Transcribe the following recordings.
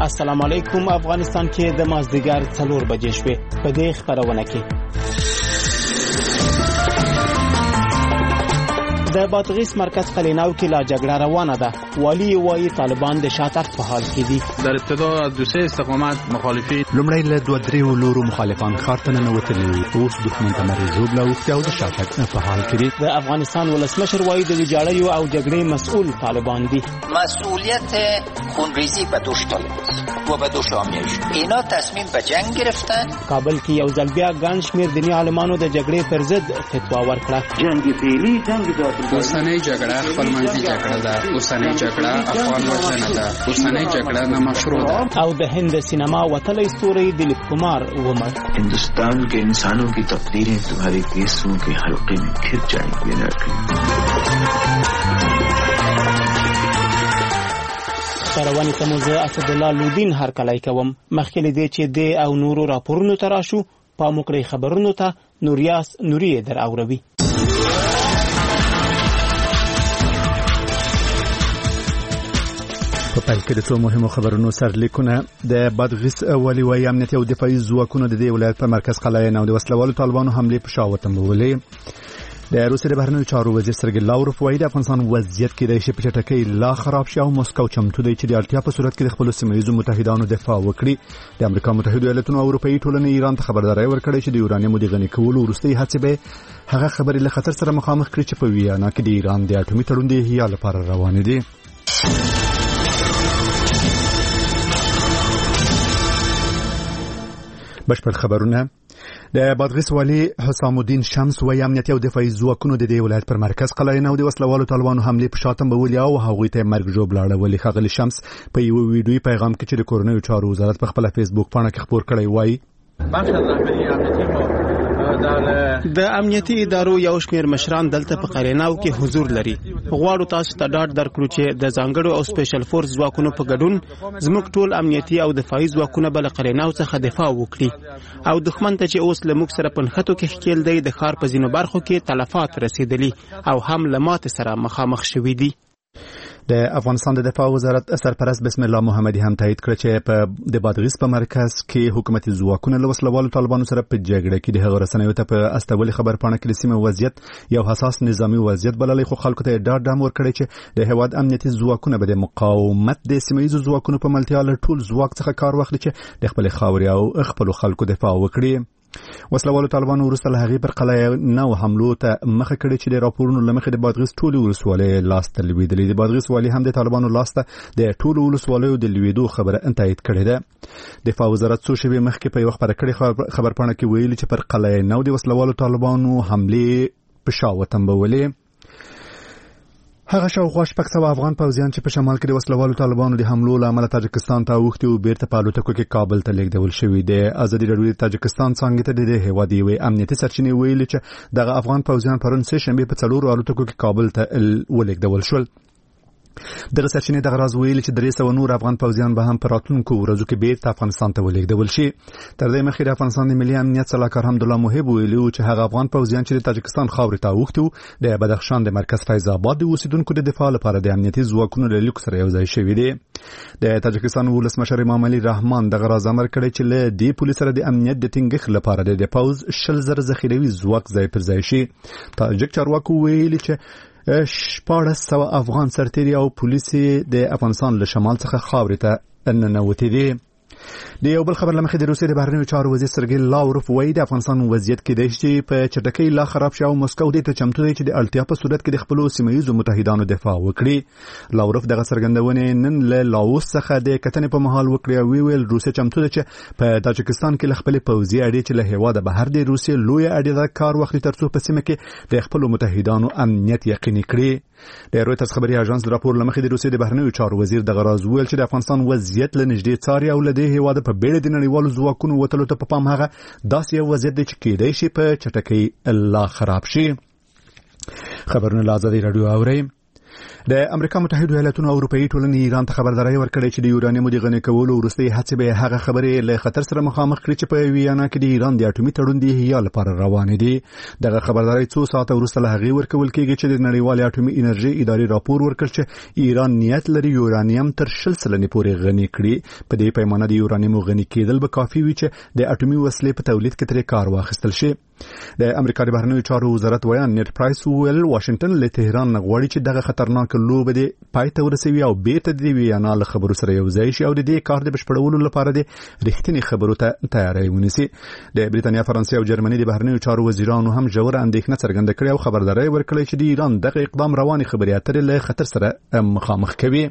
السلام علیکم. افغانستان کې د مازدیګر 4 بجې شوې. په دې خبرونه کې د بادغیس مرکز قلیناو کې لا جګړه روانه ده. والی وايي طالبان د شاتګ په حال کې دي. در ابتدا دو سه استقامت مخالفین لومړی له 2-3 لورو مخالفان ښار ته ننوتلي وو. اوس دښمن ته مرې ژوبله اوښتې او د شاتګ په حال کې دي. د افغانستان ولسمشر وايي د ویجاړیو او جګړې مسؤل طالبان دي. مسئولیت خونریزی به دوش طالبان و به دوش آمیش. اینا تصمیم به جنگ گرفتن. کابل کې یو ځل بیا ګڼ شمېر دیني عالمانو د جګړې پر ضد فتوا ورکړه. جنگ فعلی جنگ اوسنۍ جګړه خپلمنځي جګړه ده. اوسنۍ جګړه افغان وژنه ده. اوسنۍ جګړه نامشروع ده. او د هند سینما وتلی ستوری دلیپ کمار ومړ. हिंदुस्तान के इंसानों की तकदीरें तुम्हारे केसों के हल्के में घिर जाएंगी लड़के. خبرونه ته موزه اسدالله لودین هر کله کوم. مخکې دې چې د او نورو راپورونو تراشو په موکړی خبرونو ته نوریاس نوری در اوروي. په پیل کې د څو مهمو خبرونو سرلیکونه. د بادغیس والی وايي امنیتي او دفاعي ځواکونو د دې ولایت په مرکز قلعه نو د وسلوالو طالبانو حمله په شا وتمولې. د روسیې د بهرنیو چارو وزیر سرګی لاوروف وايي د افغانستان وضعیت کې د شي په چټکۍ لا خراب شي او مسکو چمتو دی چې د اړتیا په صورت کې د خپل سیمه‌ییزو متحدانو دفاع وکړي. د امریکا متحده ایالاتونو او اروپאי ټولنې ایران ته خبرداري ورکړې چې د یورانیم د غني کولو وروستۍ هڅې به هغه خبرې له خطر سره مخامخ کړي چې په ویانا کې د ایران د اټومي تړون د احیا لپاره روان دي. بشپړ خبرونه. د بادغیس والی حسام الدین شمس وايي امنیتي او دفاعي ځواکونو د دې ولایت پر مرکز قلعه نو د وسلوالو طالبانو حمله په شاتم بولي او هغوی ته مرګ ژوبلاړه. ولی خغلی شمس په یو ویډیوي پیغام کې چې د کورنیو چارو وزارت په خپل فیسبوک باندې خبر کړی وایي د امنیتي ادارو یو شمېر مشران دلته په قلیناو کې حضور لري. غواړو تاسو ته ډاډ درکړو چې د ځانګړو او سپیشل فورس ځواکونو په ګډون زموږ ټول امنیتي او دفاعي ځواکونه بل قلیناو څخه دفاع وکړي او دښمن ته چې اوس له موږ سره پنخته کې ښکېل دی د ښار په ځینو برخو کې تلفات رسیدلي او هم له ماتې سره مخامخ شوي دي. د افغانستان د دفاع وزارت سرپرست بسم الله محمدي هم تایید کړ چې په د بادغیس په مرکز کې حکومتي ځواکونه له وسلوالو طالبانو سره په جګړه کې د هغه رسنیو ته په استولي خبر پاڼه کې د سیمې وضعیت یو حساس نظامی وضعیت بللی، خو خلکو ته ډاډ ورکړی چې د هیواد امنیتي ځواکونه به د مقاومت د سیمه‌ییزو ځواکونو په ملتیا له ټول ځواک څخه کار واخلي چې د خپل خاورې او خپل خلکو دفاع وکړي. وسلوالو طالبانو وروسته له هغې پر قلعه نو حملو ته مخه کړې چې د راپورونو له مخې د بادغیس ټولې ولسوالۍ لاسته لوېدلې. د بادغیس والي هم د طالبانو لاسته د ټولو ولسوالیو د لوېدو خبره تایید کړې ده. دفاع وزارت څو شېبې مخکې په یوه خبره کړې خبرپاڼه کې ویلي چې پر قلعه نو د وسلوالو طالبانو حملې په شا وتمبولې. هغه شاوخوا 600 افغان پوځیان چې په شمال کې د وسلوالو طالبانو د حملو له امله تاجکستان ته اوښتي او بیرته په الوتکو کې کابل ته لیږدول شوي دي. ازادي راډیو د تاجکستان څانګې ته د هیواد یوې امنیتي سرچینې ویلي چې دغه افغان پوځیان پرون سه شنبه په 4 الوتکو کې کابل ته ولیږدول شول. دغه سرچینې دغه راز ویلي چې 300 نور افغان پوځیان به هم په راتلونکو ورځو کې بیرته افغانستان ته ولیږدول شي. تر دې مخکې د افغانستان د ملي امنیت سلاکار حمدالله محب ویلي چې هغه افغان پوځیان چې د تاجکستان خاورې ته اوښتي د بدخشان د مرکز فیض آباد د اوسیدونکو د دفاع لپاره د امنیتي ځواکونو له لیک سره یوځای شوي دي. د تاجکستان ولسمشر امام علي رحمان دغه راز امر کړی چې له دې پولیس سره د امنیت د ټینګښت لپاره د پوځ 100,000 ذخیروي ځواک ځای پر ځای شي. تاجک چارواکو ویلي چې 1400 افغان سرتیري او پولیس د افغانستان له شمال څخه خاورې ته ننوتي دي. د یو بل خبر لمخې د روسیې د بهرنیو چارو وزیر سرګی لاوروف وايي د افغانستان وضعیت کې د شي په چټکۍ لا خراب شي او مسکو دې ته چمتو دی چې د اړتیا په صورت کې د خپل سیمه‌ییزو متحدانو دفاع وکړي. لاوروف دغه څرګندونې نن له لاوس څخه د کتنې په مهال وکړي او ویل روسیه چمتو ده چې په تاجکستان کې خپل پوځي اډې چې له هیواده بهر د روسیې لوی اډې کار واخلي ترڅو په سیمه کې د خپل متحدانو امنیت یقیني کړي. د رویټرز خبري اژانس د راپور لمخې د روسیې د بهرنیو چارو وزیر دغه راز ویل چې د افغانستان وضعیت له نږدې څاري او له دې هیواده په بیړه د نړیوالو ځواکونو وتلو ته په پام هغه داسې یو وضعیت دی چې کېدای شي په چټکۍ لا خراب شي. خبرونه له ازادي راډیو اورئ. د امریکا متحده ایالاتونو او اروپאי ټولنې ایران ته خبرداري ورکړې چې د یورانیم د غني کولو وروستي هڅې به هغه خبرې له خطر سره مخامخ کړي چې په ویانا کې د ایران د اټومي تړون د احیا لپاره روان دي. دغه خبرداري څو ساعته وروسته له هغې ورکول کېږي چې د نړیوال اټومي انرژي ادارې راپور ورکړ چې ایران نیت لري یورانیم تر 60% پورې غني کړي. په دې پیمانه د یورانیم غني کېدل به کافي وي چې د اټومي وسلې په تولید کې ترې کار واخیستل شي. د امریکا د بهرنیو چارو وزارت ویان نیټ پرایس ویل واشنگټن له تهران غواړي چې دغه خطرناک لوبه د پای ته ورسوي او بیرته د ویانا له خبرو سره یو ځای شي او د دې کار د بشپړولو لپاره د رښتینی خبرو ته تیاری ونیسي. د بریتانیا، فرانسې او جرمني د بهرنیو چارو وزیرانو هم ژوره اندېښنه څرګنده کړې او خبرداري ورکړې چې د ایران دغه اقدام رواني خبري اترې له خطر سره مخامخ کوي.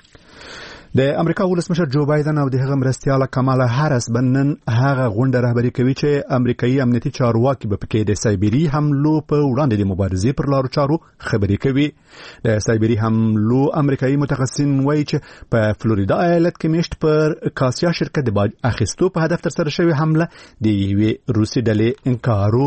د امریکا ولسمشر جو بایدن او د هغه مرستیاله کمالا هاریس بنن هغه غونډه رهبري کوي چې امریکایي امنیتي چارواکي به پکې د سایبری حملو په وړاندې د مبارزې پر لارو چارو خبري کوي. د سایبری حملو امریکایي متخصصین وایي چې په فلوریدا ایالت کې میشت پر کاسیا شرکت د باج اخیستو په هدف ترسره شوې حمله د یوې روسي ډلې انکارو.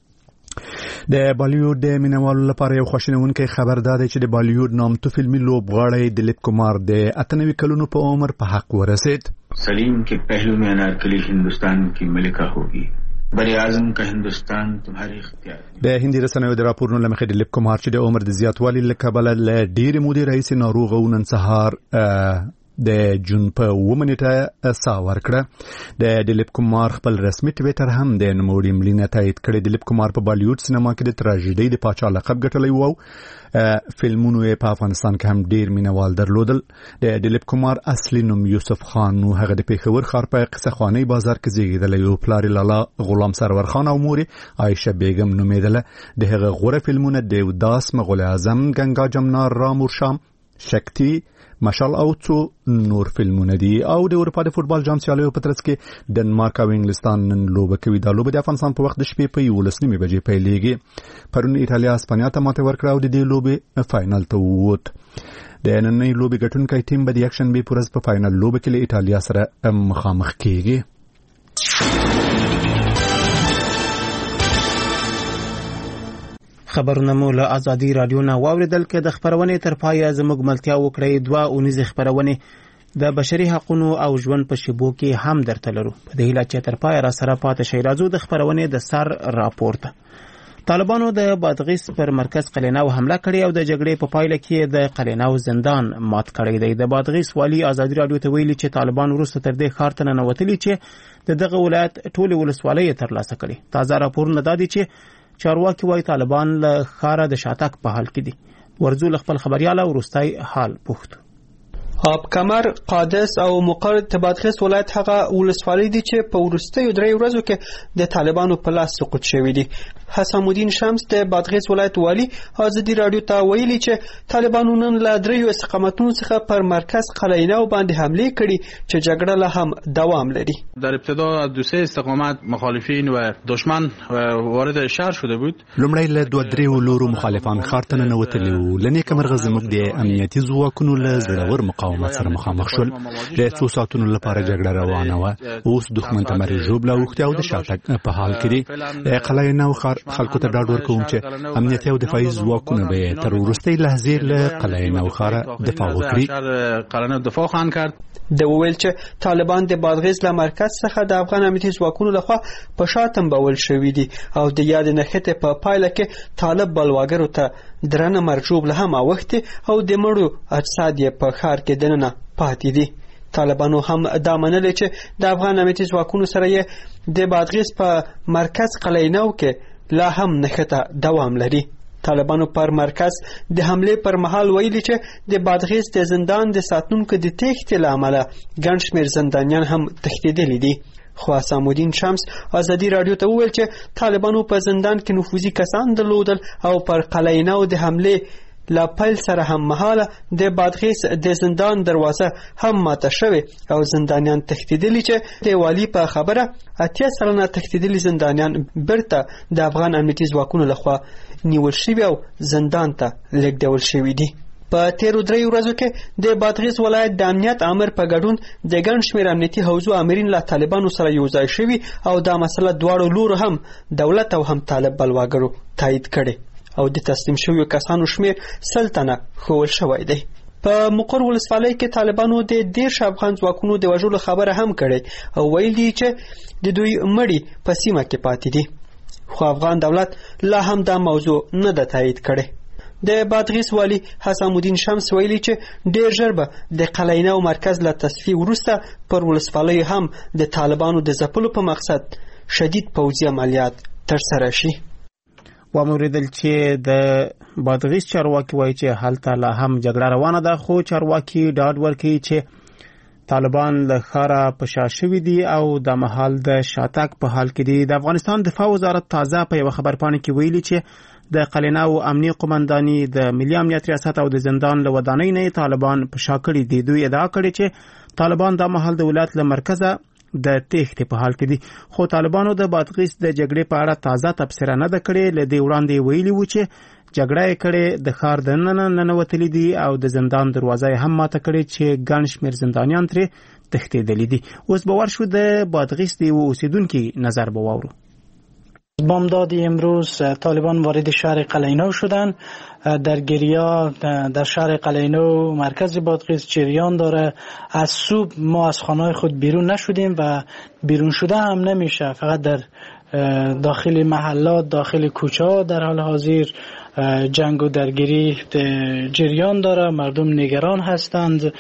د بالیوډ د مینوالو لپاره یو خوشنونکی خبر دا دی چې د بالیوډ نامتو فلمي لوبغاړی دلیپ کمار د 98 کلونو په عمر په حق ورسید. سلیم کے پہلو میں انارکلی ہندوستان کی ملکہ ہوگی. بر اعظم کا هندوستان تمہاری اختیار. د هندي رسنیو د راپورونو لمخې دلیپ کمار چې د عمر د زیاتوالي له کبله له ډېرې مودې راهیسې ناروغ او نن سهار د جون په 9 منټه سا ورکړه. د دلیپ کمار خپل رسمي ټویټر هم د نوموړي مړینه تایید کړې. دلیپ کمار په بالیوډ سینما کې د تراژیدۍ د پاچا لقب ګټلی و او فلمونو یې په افغانستان کې هم ډیر مینوال درلودل. د دلیپ کمار اصلي نوم یوسف خان نو هغه د پیښور ښار په قصه خواني بازار کې زیږیدلی و. پلار لالا غلام سرور خان او مور عایشه بیگم نومیدله. د هغه غوره فلمونه دیوداس، مغول اعظم، گنگا جمنا، رامور شام، شکتی، مشال او څو نور فلمونه دي. او د اروپا د فوتبال جام سیالیو په ترڅ کې ډنمارک او انګلستان نن لوبه کوي. دا لوبه د افغانستان په وخت د شپې په 11 بجې پیلېږي. پرون ایټالیا اسپانیا ته ماته ورکړه او د دې لوبې فائنل ته ووت. د نننۍ لوبې ګټونکی ټیم به د یکشنبې په ورځ په فائنل لوبه کې له ایټالیا سره مخامخ کېږي. خبرونه مو له ازادي رادیو نه واوریدل. کې د خبرونې تر پایه زموږ ملتیا وکړئ. 2 اونیزه خبرونه د بشري حقوقو او ژوند په شیبو کې هم درته لرو. په دې هیله چې تر پایه را سره پاتې شئ. راځو د خبرونې د سر راپورته. طالبانو د بادغیس پر مرکز قلیناو حمله کړې او د جګړې په پایله کې د قلیناو زندان مات کړی دی. د بادغیس والی ازادي رادیو ته ویلي چې طالبان وروسته تر دې ښار ته ننوتلي چې د دغه ولایت ټولې ولسوالۍ ترلاسه کړي. تازه راپورونه دا دي چې چارواکي وايي طالبان له ښاره د شاتګ په حال کې دي. ورزو خپل خبرياله ورستای حال پوښتنه. آب کمر، قادس او مقر د بادغیس ولایت هغه ولسوالۍ دي چې په وروستیو 3 ورځو کې د طالبانو په لاس سقوط شوي دي. حسام الدین شمس د بادغیس ولایت والی ازادي رادیو ته ویلي چې طالبانو نن له 3 استقامتونو څخه پر مرکز قلعه‌نو باندې حمله کړې چې جګړه له هم دوام لري. در ابتدا از 2 استقامت مخالفین و دشمن وارد شهر شده بود. لومړی له 2-3 لورو مخالفان ښار ته ننوتلي وو. لنیکه مرغه زموږ د امنیتي ځواکونو له زړور مقاومت سره مخامخ شول. د 2 ساعتونو لپاره جګړه روانه وه. اوس دښمن ته مرې ژوبله اوښتې او د شاتګ په حال کې دي. د قلعه‌نو ښار خلکو ته ډاډ ورکوم چې امنیتي او دفاعي ځواکونه به تر وروستۍ لحظې له قلعه‌نو ښاره دفاع وکړي. قلعه‌نو دفاع خواهند کرد. د ویل چې طالبان د بادغیس له مرکز څخه د افغان امنیتي ځواکونو لخوا په شاتم بول شوې دي او د یاد نښتې په پایله کې طالب بلواګرو ته درنه مرجوب له هم اوښتې او د مړو اجساد یې په ښار کې دننه پاتې دي. طالبانو هم دا منلې چې د افغان امنیتي ځواکونو سره یې د بادغیس په مرکز قلعه‌نو کې لا هم نښته دوام لري. طالبانو پر مرکز د حمله پر مهال ویلي چې د بادغیس د زندان د ساتونکو د تېښتې له امله ګڼ شمېر زندانیان هم تښتېدلي دي. خو حسام الدین شمس ازادي رادیو ته وویل چې طالبانو په زندان کې نفوذي کسان درلودل او پر قلعه‌نو د حمله لا پیل سره هم مهاله د بادغیس د زندان دروازه هم ماته شوې او زندانیان تښتېدلي چې د والی په خبره 80 سلنه تښتېدلي زندانیان بیرته د افغان امنیتي ځواکونو لخوا نیول شوي او زندان ته لیږدول شوي دي. په تیرو 3 ورځو کې د بادغیس ولایت د امنیت امر په ګډون د ګڼ شمېر امنیتي حوزو امرین له طالبانو سره یو ځای شوي او دا مسله دواړو لورو هم دولت او هم طالب بلواګرو تایید کړي. او د تسلیم شویو کسانو شمیر 100 تنه ښوول شوی دی. په مقر ولسوالۍ کې طالبانو د 10 افغان ځواکونو د وژلو خبره هم کړې او ویلي چې د دوی مړي په سیمه کې پاتې دي، خو افغان دولت لا هم دا موضوع نه ده تایید کړې. د بادغیس والی حسام الدین شمس ویلي چې ډېر ژر به د قلعینو مرکز له تصفیې وروسته پر ولسوالیو هم د طالبانو د ځپلو په مقصد شدید پوځي عملیات ترسره شي. وموریدل چې د بادغیس چارواکي وایي چې هلته لا هم جګړه روانه ده، خو چارواکي ډاډ ورکوي چې طالبان له ښاره په شا شوي دي او د مهال د شاتګ په حال کې دي. د افغانستان دفاع وزارت تازه په یوه خبرپاڼه کې ویلي چې د قلعه او امنیه قومنداني د ملي امنیت ریاست او د زندان له ودانۍ نه طالبان په شا کړي دي. دوی ادعا کړې چې طالبان د مهال د ولایت له مرکزه د تېښتې په حال کې دي، خو طالبانو د بادغیس د جګړې په اړه تازه تبصره نه ده کړې. له دې وړاندې ویلي وو چې جګړه یې کړې د ښار دننه ننوتلي دي او د زندان دروازه یې هم ماته کړې چې ګڼ شمېر زندانیان ترې تښتېدلي دي. اوس به ورشو د بادغیس د یوه اوسېدونکي نظر به واورو. بامداد امروز طالبان وارد شهر قلعینو شدن. درگیری‌ها در شهر قلعینو مرکز بادغیس جریان داره. از صبح ما از خانه‌های خود بیرون نشدیم و بیرون شده هم نمیشه، فقط در داخل محلات، داخل کوچه‌ها در حال حاضر جنگ و درگیری جریان داره. مردم نگران هستند.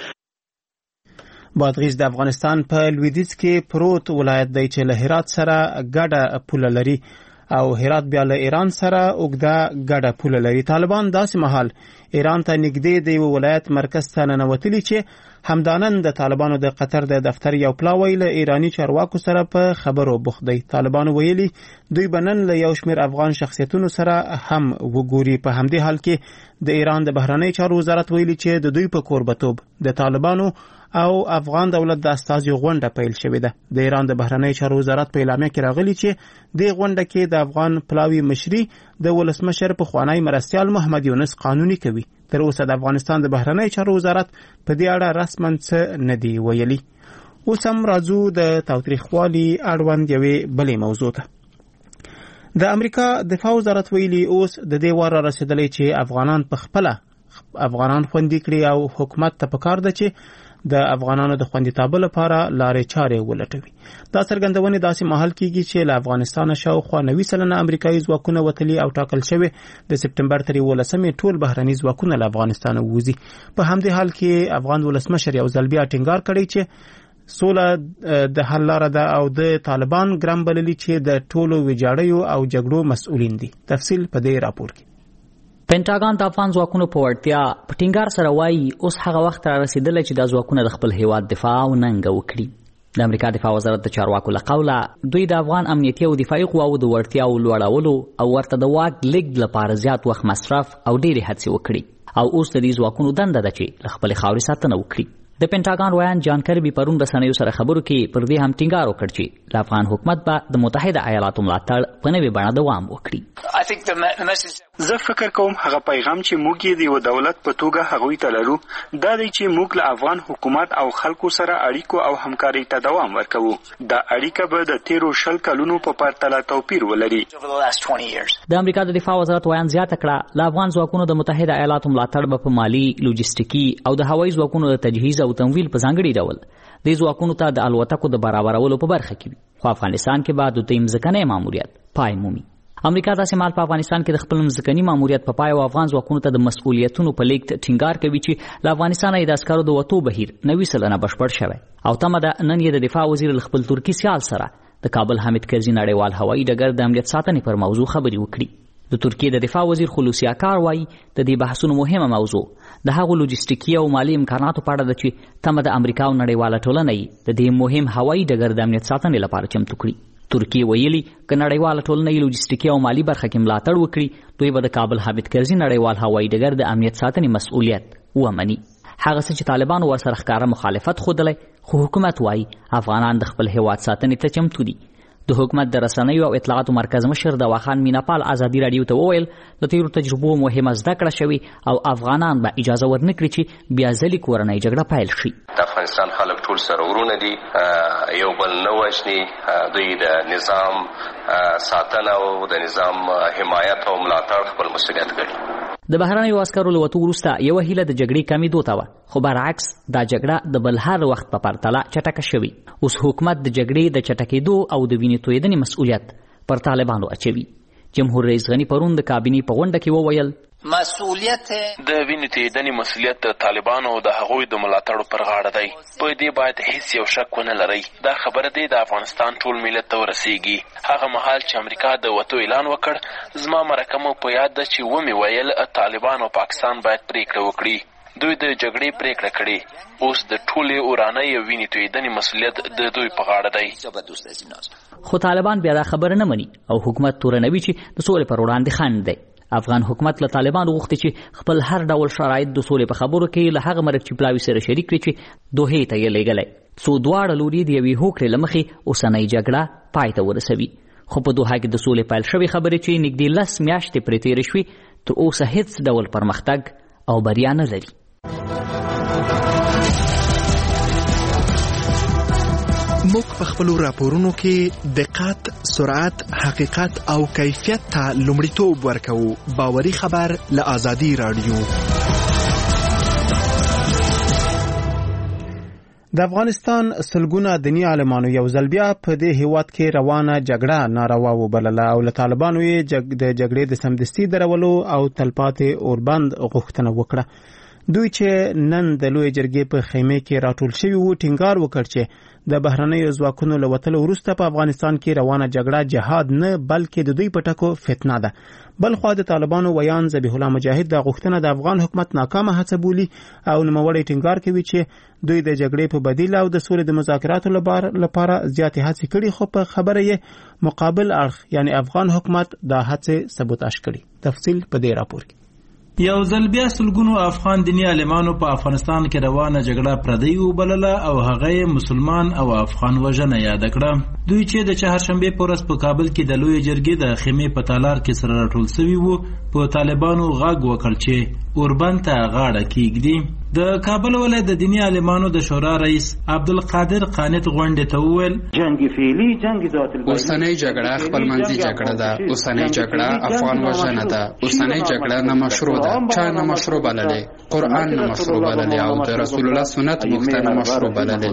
بادغیس د افغانستان په لویدیځ کې پروت ولایت دی چې له هرات سره ګډه پوله لري او هرات بیا له ایران سره اوږده ګډه پوله لري. طالبان داسې مهال ایران ته نږدې د یو ولایت مرکز ته ننوتلي چې همدانن د طالبانو د قطر د دفتر یو پلاوی له ایرانی چارواکو سره په خبرو بوخت دی. طالبانو ویلي دوی بنن له یو شمېر افغان شخصیتونو سره هم وګوري. په همدې حال کې د ایران د بهرنۍ چارو وزارت ویلي چې د دوی په کوربتوب د طالبانو او افغان دولت د استازي غونډه پیل شوې ده. د ایران د بهرنۍ چارو وزارت په اعلامیه کې راغلي چې د غونډه کې د افغان پلاوی مشري د ولسمشر پخوانی مرستیال محمد یونس قانوني کوي. تر اوسه د افغانستان د بهرنۍ چارو وزارت په دې اړه رسماً څه نه دی ویلي. اوس هم راځو د تاوتریخوالي اړوند یوې بلې موضوع ته. د امریکا دفاع وزارت ویلي اوس د دې وار رسیدلی چې افغانان په خپله افغانان خوندي کړي او حکومت ته پکار ده چې د افغانانو د خوندیتابه لپاره لارې چارې ولټوي. دا څرګندونې داسې مهال کیږي چې له افغانستانه شاوخوا 90 سلنه امریکایي ځواکونه وتلي او ټاکل شوي د سپټمبر تر 11 ټول بهرني ځواکونه له افغانستانه ووځي. په همدې حال کې افغان ولسمشر یو ځل بیا ټینګار کړی چې سوله د حل لاره ده او د طالبان ګرم بللي چې د ټولو ویجاړیو او جګړو مسؤلین دي. تفصیل په دې راپور کې. پینټاګان د افغان ځواکونو په وړتیا په ټینګار سره وایي اوس هغه وخت را رسیدلی چې دا ځواکونه د خپل هیواد دفاع او ننګه وکړي. د امریکا دفاع وزارت د چارواکو له قوله دوی د افغان امنیتي او دفاعي قواو د وړتیاو لوړولو او ورته د واک لیږد لپاره زیات وخت مصرف او ډېرې هڅې وکړي او اوس د دې ځواکونو دنده ده چې له خپلې خاورې ساتنه وکړي. د پینټاګان وایان جان کربي پرون رسنیو سره خبرو کې پر دې هم ټینګار وکړ چې د افغان حکومت به د متحده ایالاتو ملاتړ په نوې بڼه دوام وکړي. زه فکر کوم هغه پیغام چې موږ یې د یو دولت په توګه هغوی ته لرو دا دی چې موږ له افغان حکومت او خلکو سره اړیکو او همکارۍ ته دوام ورکوو. دا اړیکه به د تیرو 20 کلونو په پرتله توپیر ولري. د امریکا د دفاع وزارت وایان زیاته کړه له افغان ځواکونو د متحده ایالاتو ملاتړ به په مالی، لوجستیکي او د هوایي ځواکونو د تجهیز او تمویل په ځانګړي ډول دې ځواکونو ته د الوتکو د برابرولو په برخه کې وي. خو افغانستان کې به د دوی ځمکنی ماموریت پای مومي. امریکا داسې مهال په افغانستان کې د خپل ځمکني ماموریت په پای او افغان ځواکونو ته د مسؤلیتونو په لیږد ټینګار کوي چې له افغانستانه یې د عسکرو د وتو بهیر 90 سلنه بشپړ شوی او تمه ده نن یې د دفاع وزیر له خپل ترکي سیال سره د کابل حامد کرزي نړیوال هوایي ډګر د امنیت ساتنې پر موضوع خبرې وکړي. د ترکیې د دفاع وزیر خلوصي اکار وایي د دې بحثونو مهمه موضوع د هغو لوجستیکي او مالی امکاناتو په اړه ده چې تمه د امریکا او نړیواله ټولنه یې د دې مهم هوایي ډګر د امنیت ساتنې لپاره چمتو کړي. ترکیه ویلي که نړیواله ټولنه یې لوجستیکي او مالی برخه کې ملاتړ وکړي دوی به د کابل حامد کرزي نړیوال هوایي ډګر د امنیت ساتنې مسؤلیت ومني. هغه څه چې طالبانو ورسره ښکاره مخالفت ښودلی خو حکومت وایي افغانان د خپل هیواد ساتنې ته چمتو دي. د حکومت د رسنیو او اطلاعاتو مرکز مشر دواخان میناپال ازادي رادیو ته وویل د تیرو تجربو مهمه زده کړه شوې او افغانان به اجازه ورنکړي چې بیا ځلې کورنۍ جګړه پیل شي. د افغانستان خلک ټول سره ورونه دي، یو بل نه وژني، دوی د نظام ساتنه او د نظام حمایت او ملاتړ خپل مسؤلیت ګڼي. د بهرنیو عسکرو له وتو وروسته یوه هیله د جګړې کمېدو ته وه، خو برعکس دا جګړه د بل هر وخت په پرتله چټکه شوې. اوس حکومت د جګړې د چټکېدو او د وینې تویېدنې مسؤلیت پر طالبانو اچوي. جمهور رئیس غني پرون د کابینې په غونډه کې وویل مسؤلیت د وینې تویېدنې مسؤلیت د طالبانو او د هغوی د ملاتړو پر غاړه دی. په دې باید هیڅ یو شک ونه لرئ. دا خبره دی د افغانستان ټول ملت ته ورسیږي. هغه مهال چې امریکا د وتو اعلان وکړ، زما مرکه مو په یاد ده چې ومې ویل طالبان او پاکستان باید پریکړه وکړي. دوی د جګړې پریکړه کړې، اوس د ټولې اورانۍ او وینې تویېدنې مسؤلیت د دوی په غاړه دی. خو طالبان بیا دا خبره نه مني او حکومت تورنوي چې د سولې پر وړاندې خنډ دی. افغان حکومت له طالبانو غوښتي چې خپل هر ډول شرایط د سولې په خبرو کې له هغه مرکچي پلاوي سره شریک کړي چې دوحې ته یې لیږلی، څو دواړه لوري د یوې هوکړې له مخې اوسنۍ جګړه پای ته ورسوي. خو په دوحه کې د سولې پیل شوې خبرې چې نږدې 10 میاشتې پرې تېرې شوې، تر اوسه هیڅ ډول پرمختګ او بریا نه لري. موږ په خپلو راپورونو کې دقت، سرعت، حقیقت او کیفیت ته لومړیتوب ورکوو. باوري خبر له آزادي رادیو. د افغانستان سلګونه دیني عالمانو یو ځل بیا په دې هیواد کې روانه جګړه ناروا وبلله او له طالبانو یې د جګړې د سمدستي درولو او تلپاتې اوربند غوښتنه وکړه. دوی چې نن د لوی جرګې په خیمه کې راټول شوي وو، ټینګار وکړ چې د بهرنیو ځواکونو له وتلو وروسته په افغانستان کې روانه جګړه جهاد نه بلکې د دوی په ټکو فتنه ده. بل خوا د طالبانو ویان ذبیح الله مجاهد د غوښتنه د افغان حکومت ناکامه هڅه بولي او نوموړی ټینګار کوي چې دوی د جګړې په بدیل او د سولې د مذاکراتو لپاره زیاتې هڅې کړي، خو په خبره یې مقابل اړخ یعنی افغان حکومت دا هڅې سبوتاژ کړي. تفصیل په دې راپور کې. یو ځل بیا سلګونو افغان دیني عالمانو په افغانستان کې روانه جګړه پردی وبلله او هغه مسلمان او افغان وژنه یاد کړه. دوی چې د چهارشنبه په ورځ په کابل کې د لوی جرګې د خیمې په تالار کې سره راټول شوي وو، په طالبانو غږ وکړ چې اوربند ته غاړه کیږدي. د کابل ولایت د دیني عالمانو د شورا رئیس عبدالقادر قانت غونډې ته وویل جنگ فعلی جنگ ذات اوسنۍ جګړه خپلمنځي جګړه ده، اوسنۍ جګړه افغان وژنه ده، اوسنۍ جګړه نه مشروع ده. چا نه مشروع بللې، قرآن نه مشروع بللې او د رسول الله سنت موږ نه مشروع بللې.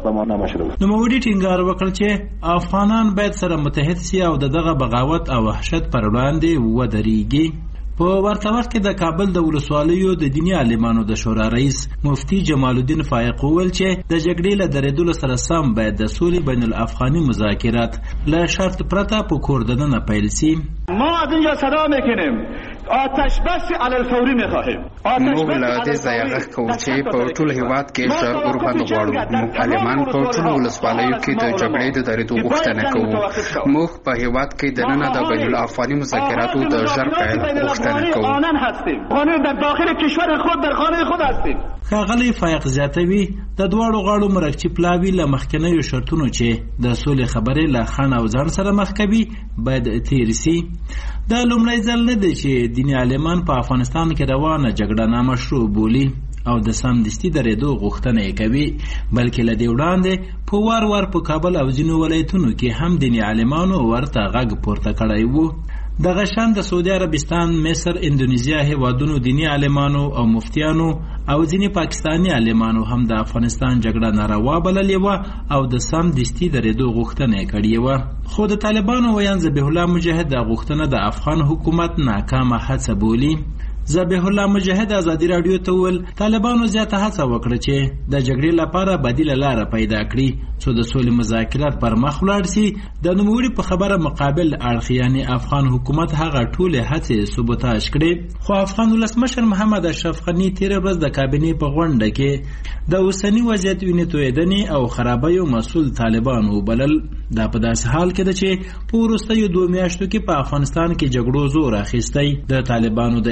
نوموړي ټینګار وکړ چې افغانان باید سره متحد سي او دغه بغاوت او وحشت پر وړاندې ودرېږي. په ورته وخت کې د کابل د ولسوالیو د دیني عالمانو د شورا رئیس مفتی جمال الدین فائق وویل چې د جګړې له درېدلو سره سم باید د سولې بین الافغاني مذاکرات له شرط پرته په کور دننه پیل سي. ما از اینجا صدا میکنیم آتش بس علی الفوری میخواهیم. موږ له دې ځایه غږ کوو چې په ټول هیواد کې ژر اوربند غواړو. موږ عالمان په ټولو ولسوالیو کې د جګړې د درېدو غوښتنه کوو. موږ په هیواد کې دننه د بین الافغاني مذاکراتو د ژر پیل غوښتنه کوو. قانون در داخل کشور خود در خانه خود هستیم. ښاغلی فائق زیاتوي د دواړو غاړو مرکچي پلاوي له مخکنیو شرطونو چې د سولې خبرې له خان او ځان سره مخ کوي باید تیر سي. دا لومړی ځل نه دی چې دیني عالمان په افغانستان کې روانه جګړه نامشروع بولي او د سمدستي درېدو غوښتنه یې کوي، بلکې له دې وړاندې په وار وار په کابل او ځینو ولایتونو کې هم دیني عالمانو ورته غږ پورته کړی وو. دغه شان د سعودي عربستان، مصر، اندونیزیا هیوادونو دیني عالمانو او مفتیانو او ځینې پاکستاني عالمانو هم د افغانستان جګړه ناروا بللې وه او د سمدستي درېدو غوښتنه یې کړې وه. خو د طالبانو ویان ذبیح الله مجاهد دا غوښتنه د افغان حکومت ناکامه هڅه بولي. ذبیح الله مجاهد ازادي رادیو ته وویل طالبانو زیاته هڅه وکړه چې د جګړې لپاره بدیله لاره پیدا کړي څو د سولې مذاکرات پر مخ ولاړ سي. د نوموړي په خبره مقابل اړخ یعنی افغان حکومت هغه ټولې هڅې سبوتاژ کړې. خو افغان ولسمشر محمد اشرف غني تېره ورځ د کابینې په غونډه کې د اوسني وضعیت وینې تویېدنې او خرابیو مسؤل طالبان وبلل. دا په داسې حال کې ده چې په وروستیو 2 میاشتو کې په افغانستان کې جګړو زور اخیستی. د طالبانو د ادعاو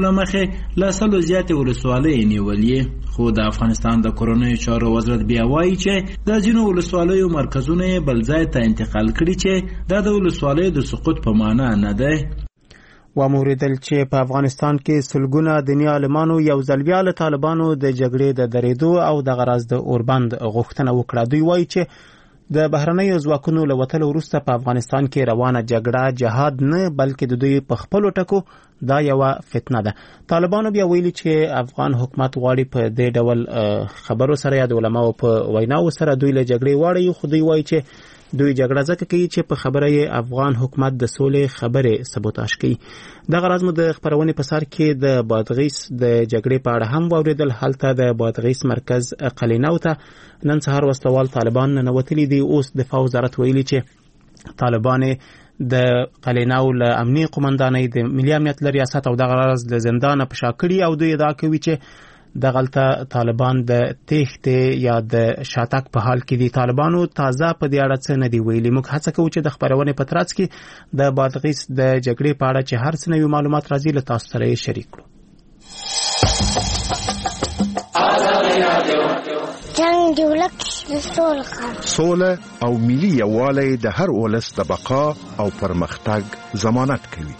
لمخې له 100 زیاتې ولسوالۍ نیولې، خو د افغانستان د کورنیو چارو وزارت بیا وایي چې د ځینو ولسوالیو مرکزونه بل ځای ته انتقال کړي چې دا د ولسوالیو د سقوط په معنا نه ده. وموریدل چې په افغانستان کې سلګونه دیني عالمانو یو ځل بیا له طالبانو د جګړې د درېدو او د غرض د اوربند غوښتنه وکړه. دوی وایي چې د بهرنیو ځواکونو له وتلو وروسته په افغانستان کې روانه جګړه جهاد نه بلکې د دوی په خپلو ټکو دا یوه فتنه ده. طالبانو بیا ویلي چې افغان حکومت غواړي په دې ډول خبرو سره یا د علماو په ویناو سره دوی له جګړې واړوي، خو دوی وایي چې دوی جګړه ځکه کوي چې په خبره یې افغان حکومت د سولې خبرې سبوتاژ کوي. دغه راز مو د خبرونې په سر کې د بادغیس د جګړې په اړه هم واورېدل. هلته د بادغیس مرکز قلینو ته نن سهار وسلوال طالبان ننوتلي دي. اوس دفاع وزارت ویلي چې طالبان د قلینو له امني قومندانۍ د ملي امنیت له ریاست او دغه راز د زندانه په شا کړي او دوی ادعا کوي چې دغلته طالبان د تېښتې یا د شاتګ په حال کې دي. طالبانو تازه په دې اړه څه نه دي ویلي. موږ هڅه کوو چې د خبرونې په ترڅ کې د بادغیس د جګړې په اړه چې هر څه نوي معلومات راځي له تاسو سره یې شریک کړو. جنگ د ولس سوله او ملي یووالی د هر ولس د بقا او پرمختګ ضمانت کوي.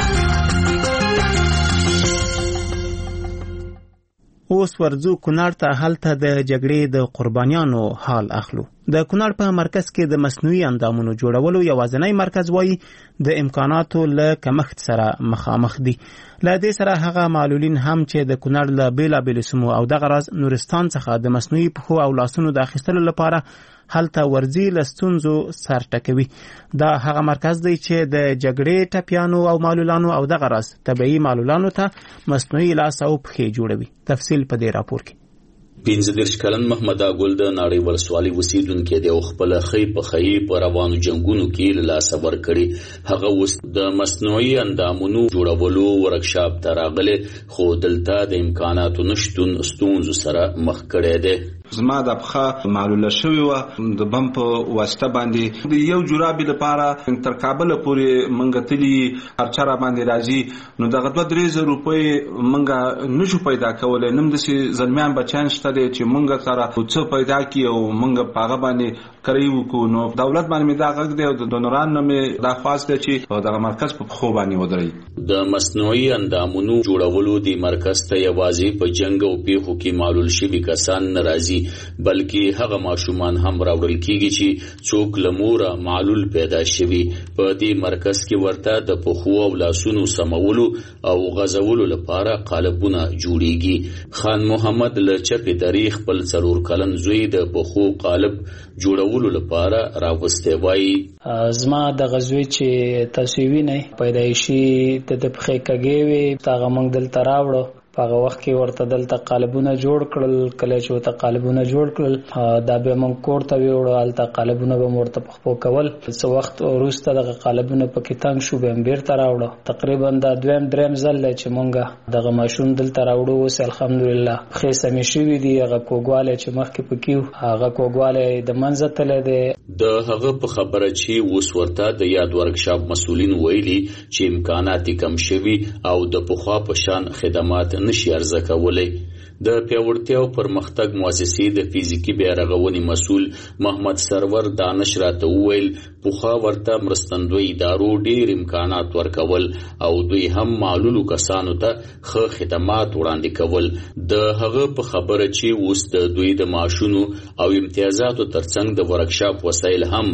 اوس ورځو کونړ ته. هلته د جګړې د قربانیانو حال اخلو. د کونړ په مرکز کې د مصنوعي اندامونو جوړولو یوازینی مرکز وایي د امکاناتو له کمښت سره مخامخ دي. له دې سره هغه معلولین هم چې د کونړ له بیلابیلو سیمو او دغه راز نورستان څخه د مصنوعي پښو او لاسونو د اخیستلو لپاره هلته ورځي له ستونزو سر ټکوي. دا هغه مرکز دی چې د جګړې ټپیانو او معلولانو او دغه راز طبیعي معلولانو ته مصنوعي لاس او پښې جوړوي. تفصیل په دې راپور کې. 15 کلن محمد اګل د نړۍ ولسوالۍ اوسیدونکی دی او خپل خې په خې په روانو جنگونو کې له لاس ورکړي. هغه اوس د مصنوعي اندامونو جوړولو ورکشاپ ته راغلی، خو دلته د امکاناتو نشتون ستونزو سره مخ کړی دی. زما د پخه معلوله شوی و د بم په واسطه باندې د یو جرابې لپاره تر کابل پورې منګه تلی هرچا را باندې راځي، نو دغه 2-3 روپۍ منګه نشو پیدا کولای. نم د زلمیان بچان شته چې منګه سره څه پیدا کی او منګه پاغه باندې کوي وکړو. نو دولت باندې دا غږ دی او د دونران نومې دا خاص دی چې دغه مرکز په خو باندې ودرې. د مصنوعي اندامونو جوړولو د مرکز ته یوازې په جنگ او پیښو کې معلول شوي کسان نه راځي، بلکې هغه ماشومان هم راوړل کیږي چې څوک له موره معلول پیدا شوي. په دې مرکز کې ورته د پښو او لاسونو سمولو او غځولو لپاره قالبونه جوړیږي. خان محمد له چپې درې خپل 4 کلن زوی د پښو قالب جوړولو لپاره راوسته. وایي زما د غزوی چې تصویری نه پیدایشي د پښې کګې وي تاغه موږ دلته راوړو. په هغه وخت کې ورته دلته قالبونه جوړ کړل. کله چې ورته قالبونه جوړ کړل دا به موږ کور ته ویوړو، هلته قالبونه به ورته پخپو کول. څه وخت وروسته دغه قالبونه پکې تنګ شو به بیرته راوړو. تقریبا دا 2-3 ځل چې موږ دغه ماشوم دلته راوړو. اوس الحمدلله ښې سمې شوي دي. هغه کوږوالی چې مخکې پکې هغه کوږوالی د منځه تللی دی. د هغه په خبره چې اوس ورته د یاد ورکشاپ مسؤلین ویلي چې امکانات کم شوي او د پخوا په شان خدمات نشي ارزه کولای. د پیاوړتیا او پرمختګ مؤسسې د فزیکی بیارغونې مسؤل محمد سرور دانش راته وویل پوخا ورته مرستندوی ادارو ډیر امکانات ورکول او دوی هم معلولو کسانو ته ښه خدمات وړاندې کول. د هغه په خبره چې اوس د دوی د معاشونو او امتیازاتو ترڅنګ د ورکشاپ وسایل هم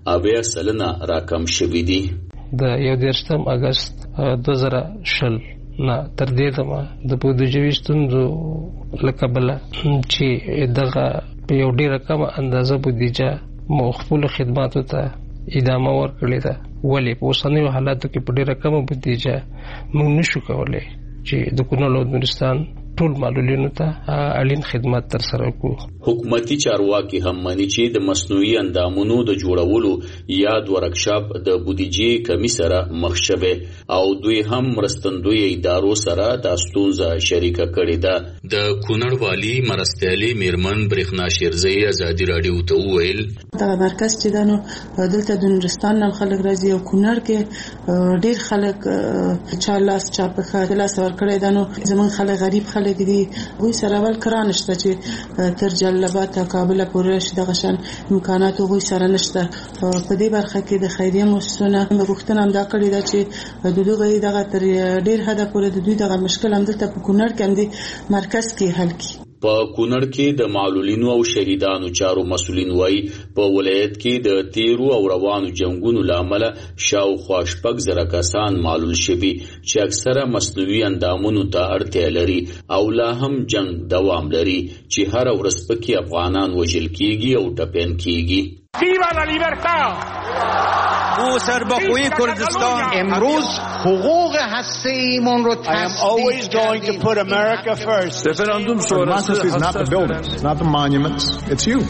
80% راکم شوي دي. د 11 اگست 2020 نه تر دې دمه د بودیجوي ستونزو لکبله چې دغه په یو ډیره کمه اندازه بودیجه مو خپل خدماتو ته ادامه ورکړې ده. ولې په اوسنیو حالاتو کې په ډیره کمه بودیجه موږ نشو کولای چې د کونړ او نورستان ټول معلولینو ته اړین خدمات تر سره کوو. حکومتي چارواکي هم مانی چې د مصنوعي اندامونو د جوړولو یاد ورکشاپ د بودیجې کمی سره مخ شوه او دوی هم مرستندوی ادارو سره د ستونزه شریکه کړې ده. د کونړ والی مرستیالي میرمن برېښنا شیرزی ازادي رادیو ته وویل دا مرکز چې دانو دلته د نورستان نه خلک راځي او کونړ کې ډیر خلک چا لاس چا په لاس ورکړی دانو زمون خلک غریب خلک دي وې سره ول کرانشته چې تر جلبات کابل پورې شي دغه شان امکانات وې سره نشته. په دې برخه کې د خیریه مؤسسونو غوښتنه هم دا کړې ده چې د دوی دغه تر ډیر حد پورې د دوی دغه مشکل هم دلته په کونړ کې هم دي مرکز کې حل کی. په کونړ کې د معلولینو او شهیدانو چارو مسؤلین وایي په ولایت کې د تیرو او روانو جنگونو لامل شاوخوا 6,000 کسان معلول شوي چې اکثره مصنوعي اندامونو ته اړتیا لري او لا هم جنگ دوام لري چې هر ورځ پکې افغانان وژل کیږي او ټپیان کیږي. ویوا لا لیبرتا او سربخوی کردستان امروز حقوق هسته‌ایمون رو always going to put America first. رفراندوم شورای is not the buildings, not the monuments, it's you.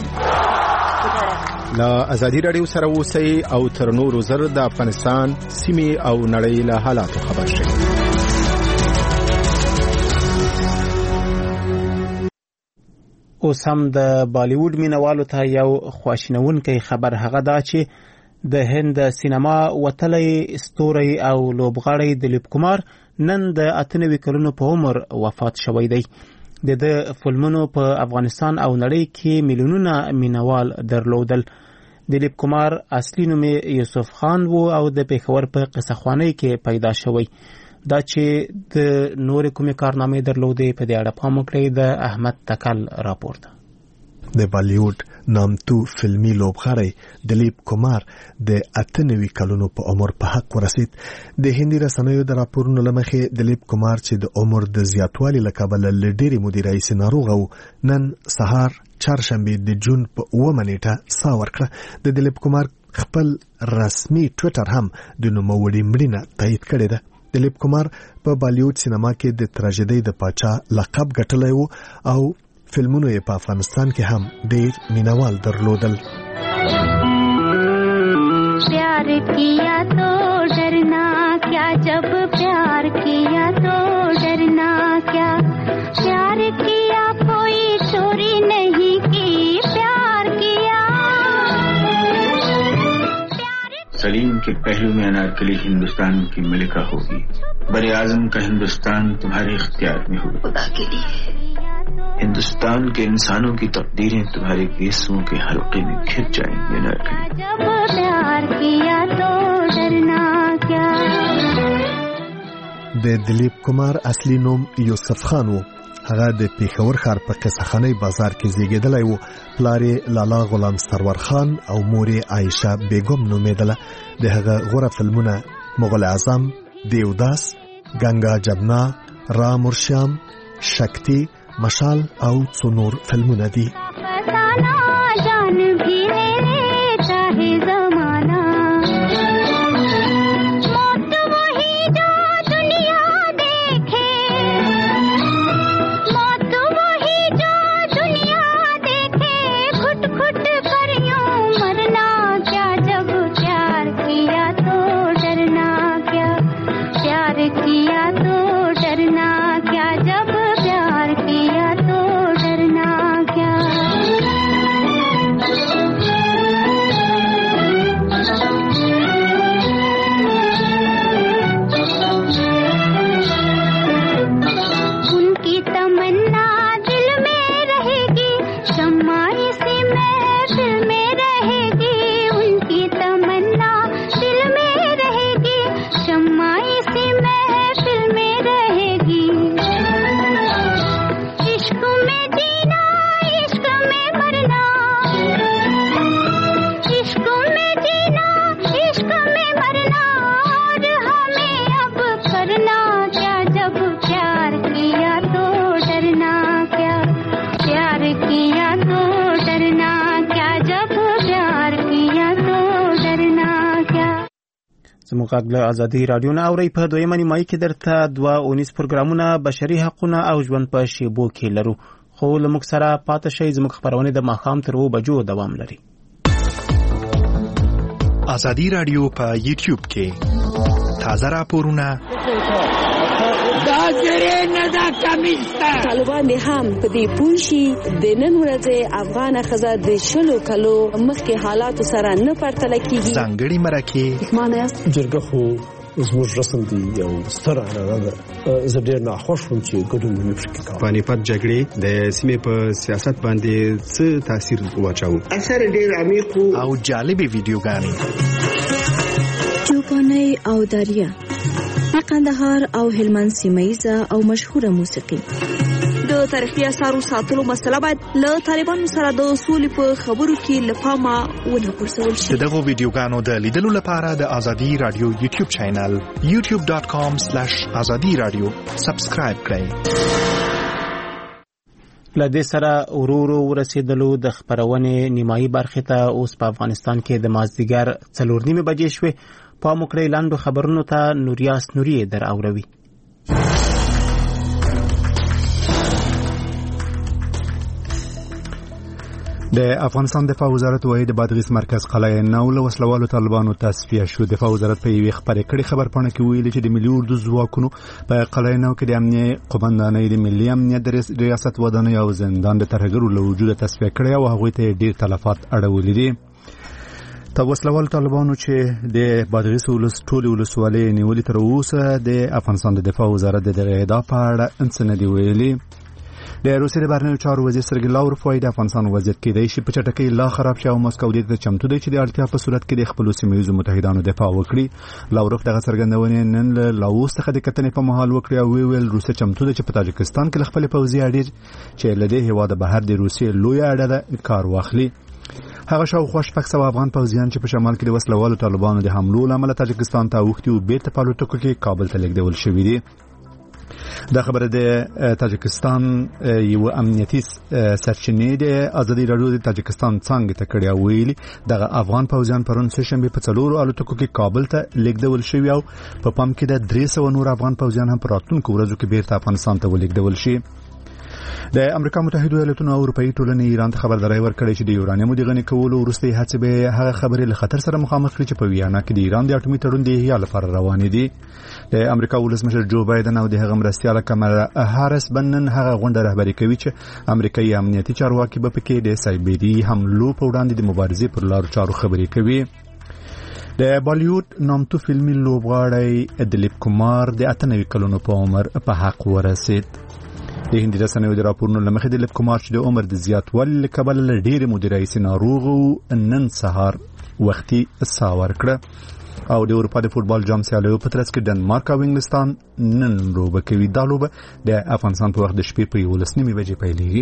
لا ازادي رادیو سره اوسئ او تر نورو زر د افغانستان سیمې او نړۍ له حالاتو خبر شئ. اوس هم د بالیوډ مینوالو ته یو خواشینونکی خبر هغه دا چې د هند سینما وتلی ستوري او لوبغاړی دلیپ کمار نن د 98 کلونو په عمر وفات شوی دی. د فلمونو په افغانستان او نړۍ کې میلیونونه مینوال درلودل. دلیپ کمار اصلي نوم یوسف خان وو او د پېښور په قصه‌خوانۍ کې پیدا شوی. دا چې د نور کومې کارنامې درلودې په دې اړه پام وکړئ د احمد تکل راپور ده. د بالیوډ نامتو فلمي لوبغاړی دلیپ کمار د 98 کلونو په عمر په حق ورسید. د هندي رسنیو د راپورونو لمخې دلیپ کمار چې د عمر د زیاتوالي له کبله لډيري مدیرای سي ناروغ او نن سهار چهارشنبه د جون په 9 نیټه سا ورکړه. د دلیپ کمار خپل رسمي ټوئیټر هم د نوموړي مړینه تایید کړې ده. دلیپ کمار په بالیوډ سینما کې د تراژیدۍ د پاچا لقب ګټلی و او فلمونو یې په افغانستان کې هم ډېر مینوال درلودل. پیار کیا تو ڈرنا کیا جب پیار کیا تو ڈرنا کیا پیار کیا کوئی چوری نہیں کی پیار کیا सलीम के पहलू में अनारकली हिंदुस्तान की मलिका होगी. बड़े आजम का हिंदुस्तान तुम्हारे इख्तियार में होगा. खुदा के लिए हिंदुस्तान के इंसानों की तकदीरें तुम्हारे केसों के हल्के में खिंच जाएंगी. अनारकली जब प्यार किया तो डरना क्या. د دلیپ کمار اصلي نوم یوسف خان و. هغه د پېښور ښار په قصه‌خانۍ بازار کې زیږیدلی و. پلار یې لالا غلام سرور خان او مور یې عایشه بیگم نومېدله. د هغه غوره فلمونه مغل اعظم، دیوداس، گنگا جمنا، رام اور شام، شکتی، مشال او څو نور فلمونه دي. زموږ غږ له ازادي رادیو نه اورئ. په دویمه نیمایي کې درته 2 پروګرامونه بشري حقونه او ژوند په شیبو کې لرو، خو له موږ سره پاتې شئ. زموږ خپرونې د ماښام تر 2 بجو دوام لري. ازادي رادیو په یوټیوب کې تازه راپورونه دا زره نه دا کمیسته طالبان هم په دې پوښي د نن ورځې افغان خزه د شلو کلو مخکې حالات سره نه پرتل کیږي. ځانګړي مرکه معنی جرګه خو زموږ رسم دی یو ستر اړه ده. زه ډېر ناخوښ وم چې ګډون مې پکې کاوه. پانیپت جګړې د سیمې په سیاست باندې څه تاثیر واچاوه؟ اثر ډېر عمیق او جالبې ویډیوګانې، چوپاني او دریا، قندهار او هلمند سیمه‌ایزه او مشهوره موسیقي. د تاریخي اثارو ساتلو مسله باید له طالبانو سره د اصول په خبرو کې لپاره ونه غورځول شي. دغه ویډیوګانو د لیدلو لپاره د ازادي رادیو یوټیوب چینل youtube.com/azadiradio سبسکرایب کړئ. لدې سره ورورو ورسېدلو د خبرونې نیمایي برخه ته اوس په افغانستان کې د مازدیګر 4:30 بجې شوې. په مکړې لاندو خبرونو ته نوریاس نوری در اوروي. د افغانستان دفاع وزارت وایي د بادغیس مرکز قلعه نو له وسلوالو طالبانو تصفیه شو. دفاع وزارت په یوه خبري کړي خبرپاڼه کې ویلي چې د ملي اردو ځواکونو په قلعه نو کې د امنیه قومندانۍ د ملي امنیت د ریاست ودانۍ او زندان د ترهګرو له وجوده تصفیه کړي او هغوی ته ډیر تلفات اړولې دي. وسلوال طالبانو چې د بادغیس ټولې ولسوالۍ نیولې تر اوسه د افغانستان د دفاع وزارت د دغه ادعا په اړه انڅ نه دی ویلي. د روسیې د بهرنیو چارو وزیر سرګی لاوروف وايي د افغانستان وضعیت کېدای شي په چټکۍ لا خراب شي او مسکو دې ته چمتو دی چې د اړتیا په صورت کې د خپل سیمه‌ییزو متحدانو دفاع وکړي. لاوروف دغه څرګندونې نن له لاوس څخه د کتنې په مهال وکړي او ویل روسیه چمتو ده چې په تاجکستان کې خپل پوځي اړیر چې لدې هیواده بهر د روسیې لوی اړه ده کار واخلي. هغه شاوخوا 600 افغان پوځیان چې په شمال کې د وسلوالو طالبانو د حملو لامل تاجکستان ته اوښتي او بیرته په الوتکو کې کابل ته لیږدول شوي دي. دا خبره د تاجکستان یو امنیتي سرچینې د ازادي رادیو د تاجکستان څنګه ته کړی ویلي دغه افغان پوځیان پرون سه شنبه په 4 الوتکو کې کابل ته لیږدول شوي او په پام کې د 300 نور افغان پوځیان هم په راتلونکو ورځو کې بیرته افغانستان ته ولیږدول شي. د امریکا متحده ایالاتونو او اروپאי ټولنې ایران ته خبرداري ورکړې چې د یورانیم د غني کولو وروستي هڅې به هغه خبرې له خطر سره مخامخ کړي چې په ویانا کې د ایران د اټومي تړون د احیا لپاره روان دي. د امریکا ولسمشر جو بایدن او د هغه مرستیاله کمالا هاریس بنن هغه غونډه رهبري کوي چې امریکایي امنیتي چارواکي به پکې د سایبری حملو په وړاندې د مبارزې پر لارو چارو خبرې کوي. د بالیوډ نامتو فلمي لوبغاړی دلیپ کومار د 98 کلونو په عمر په حق ورسید. د هندي رسنیو د راپورونو لمخې د دلیپ کومار چې د عمر د زیاتوالي له کبله له ډېرې مودې راهیسې ناروغ و نن سهار وختي ساه ورکړه او د اروپا د فوټبال جام سیالیو په ترڅ کې ډنمارک او انګلستان نن لوبه کوي. دا لوبه د افغانستان په وخت د شپې په 11:30 بجې پیلېږي.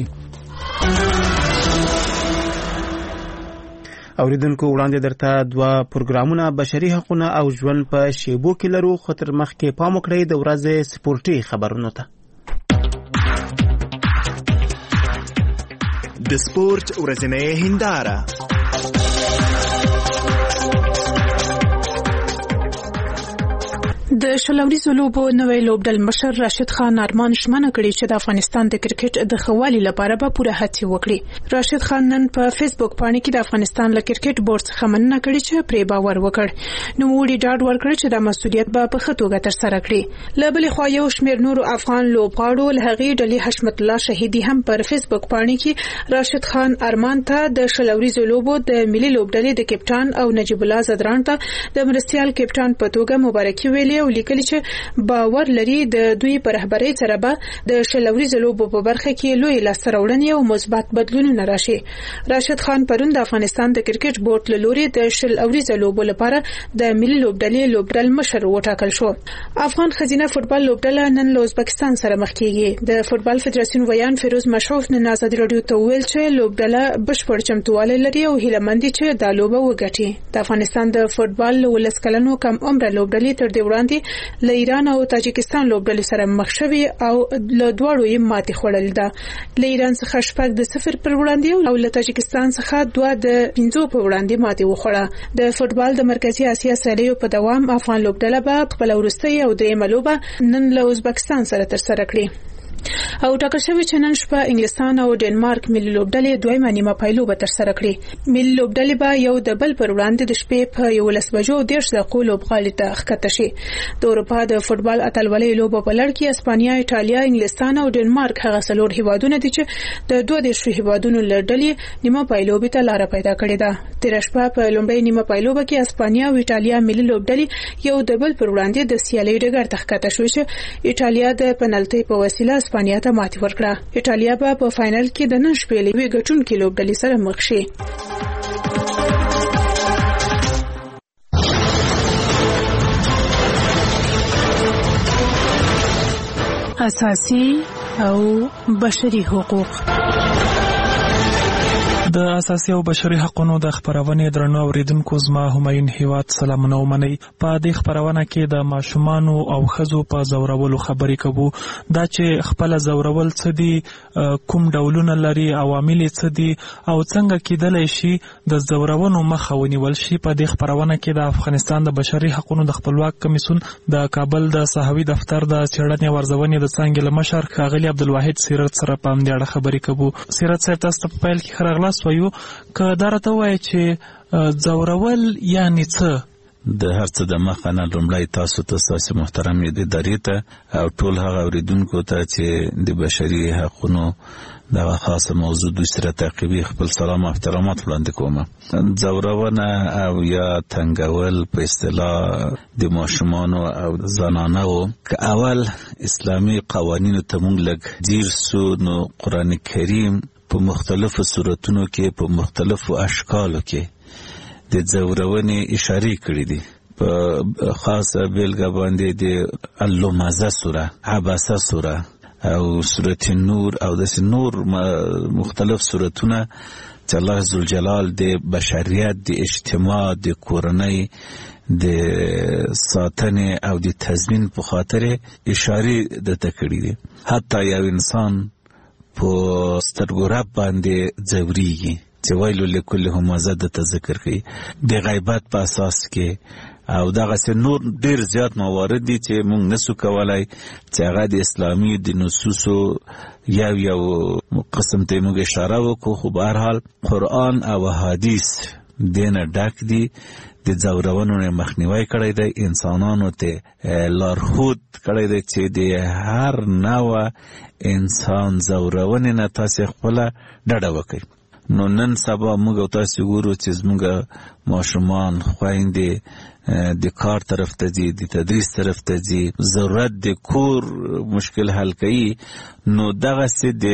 اوریدونکو وړاندې درته 2 پروګرامونه بشري حقونه او ژوند په شیبو کې لرو، خو تر مخکې پام وکړئ د ورځې سپورټي خبرونو ته. د سپورت ورځنۍ هنداره. د شلوريزو لوبو نوې لوبډل مشر راشد خان ارمان شمنه کړی چې د افغانستان د کرکټ د خوالي لپاره به پوره هڅه وکړي. راشد خان نن په فیسبوک باندې کې د افغانستان له کرکټ بورډ څخه مننه کړې چې پرې باور وکړ. نو وړي ډاډ ورکړ چې د مسؤلیت به په خطوګه تر سره کړي. لبلې خو یو شمېر نور افغان لوبغاړو له هغې ډلې حشمت الله شهیدي هم پر فیسبوک باندې کې راشد خان ارمان ته د شلوريزو لوبو د ملي لوبډلې د کپټان او نجیب الله زدران ته د مرستيال کپټان په توګه مبارکي ویلې او لیکلي چې باور لري د دوی پر رهبرۍ سره به د شلوريزو لوبو په برخه کې لوی لاسته راوړنې او مثبت بدلونونه راشي. راشد خان پرون د افغانستان د کرکټ بورډ له لوري د شلوريزو لوبو لپاره د ملي لوبډلې لوبډل مشر وټاکل شو. افغان خزینه فوټبال لوبډله نن له ازبکستان سره مخ کیږي. د فوټبال فدراسیون ویان فیروز مشروف نن آزادي رادیو ته ویل چې لوبډله بشپړ چمتووالی لري او هیله مند چې دا لوبه وګټي. د افغانستان د فوټبال ولس کلنو کم عمر لوبډلې تر دې وړاندې کې له ایران او تاجکستان لوبډلې سره مخ شوي او له دواړو یې ماتې خوړلې ده. له ایران څخه 6-0 پر وړاندې او له تاجکستان څخه 2-5 په وړاندې ماتې وخوړه. د فوتبال د مرکزی اسیا سیالیو په دوام افغان لوبډله به خپل وروستۍ او دریمه لوبه نن له ازبکستان سره ترسره کړي. او ټاکل شوی چې نن شپه انګلستان او ډنمارک ملي لوبډلې دویمه نیمه پایلوبه ترسره کړي. ملي لوبډلې به یو د بل پر وړاندې د شپې په 11 بجو 10 دقیقو لوبغالي ته ښکته شي. د اروپا د فوتبال اتلولۍ لوبه په لړ کې اسپانیا، ایټالیا، انګلستان او ډنمارک هغه څلور هیوادونه دي چې د 22 هیوادونو لړډلې نیمه پایلوبې ته لار پیدا کړې ده. تیر شپه په لومړۍ نیمه پایلوبه کې اسپانیا او ایټالیا ملي لوبډلې یو د بل پر وړاندې د سیالۍ ډګر ته ښکته شوې چې ایټالیا د پنالټي په وسیله اسپانیا ته ماتې ورکړه. ایټالیا به په فائنل کې د نن شپې له وی ګټونکو لوبډلې سره مخ شي. اساسي او بشري حقوق. د اساسي او بشري حقوقو د خبرونې درنو اوریدونکو زما همایون هیواد سلامونه ومنئ. په دې خبرونه کې د ماشومان او ښځو په زورولو خبرې کوو. دا چې خپل زورول څه دي، کوم ډولونه لري، عوامل څه دي او څنګه کېدلی شي د زورونو مخه ونیول شي. په دې خبرونه کې د افغانستان د بشري حقوقو د خپلواک کمیسیون د کابل د صحوي دفتر د څېړنې ورزونې د څانګې له مشر ښاغلي عبدالواحد سیرت سره په همدې اړه خبرې کوو. سیرت صاحب، تاسو ته په پیل کې ښه راغلاست وایو. که دا راته وایي چې زورول یعنې څه؟ د هر څه د مخه نه لومړی تاسو ته ستاسو محترم ادارې ته او ټول هغه اوریدونکو ته چې د بشري حقوقو دغه خاصه موضوع دوی سره تعقیبي خپل سلام او احترامات وړاندې کوم. زورونه او یا تنګول په اصطلاح د ماشومانو او زنانو که اول اسلامي قوانینو ته مونږ لږ ځیر سو، نو قرآن کریم په مختلفو صورتونو کې په مختلفو اشکالو کې د زورونې اشاره کړې دي. په خاصه بیلګه باندې د اللمزه سوره، عبسه سوره او سوره نور او د نور مختلف سورتونه چې الله عزوجلال د بشریت، د اجتماع، د کورنۍ، د ساتنې او د تضمین په خاطر اشاره دته کړې دي. حتی یو انسان په سترګو رب باندې ځوريږي چې ویلو لکل همزه د ذکر کوي د غیبت په اساس کې، او دغه نور ډیر زیات موارد دي چې موږ نسو کولای چې هغه د اسلامي د نصوصو یو قسم ته موږ اشاره وکړو. خو به هر حال قرآن او حدیث دینه ډک دي. د زورونو مخنیوي کړی دی، انسانانو ته لارښود کړی دی چې د هر نوع انسان زورونې نه تاسو خپل ډډه وکړئ. نو نن سبا موږ تاسو ګورو چې زموږ ماشومان خويندې د کار طرف ته ځي، د تدریس طرف ته ځي، ضرورت د کور مشکل حل کوي. نو دغه سي د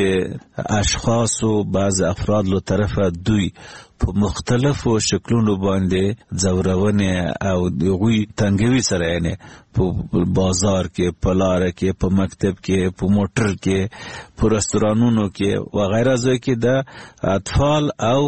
اشخاصو بعض افراد له طرفه دوی په مختلفو شکلونو باندې زورونه او دوی تنګوي سره، یعنی په بازار کې، په لار کې، په مکتب کې، په موټر کې، په رستورانونو کې وغیرہ ځای کې د اطفال او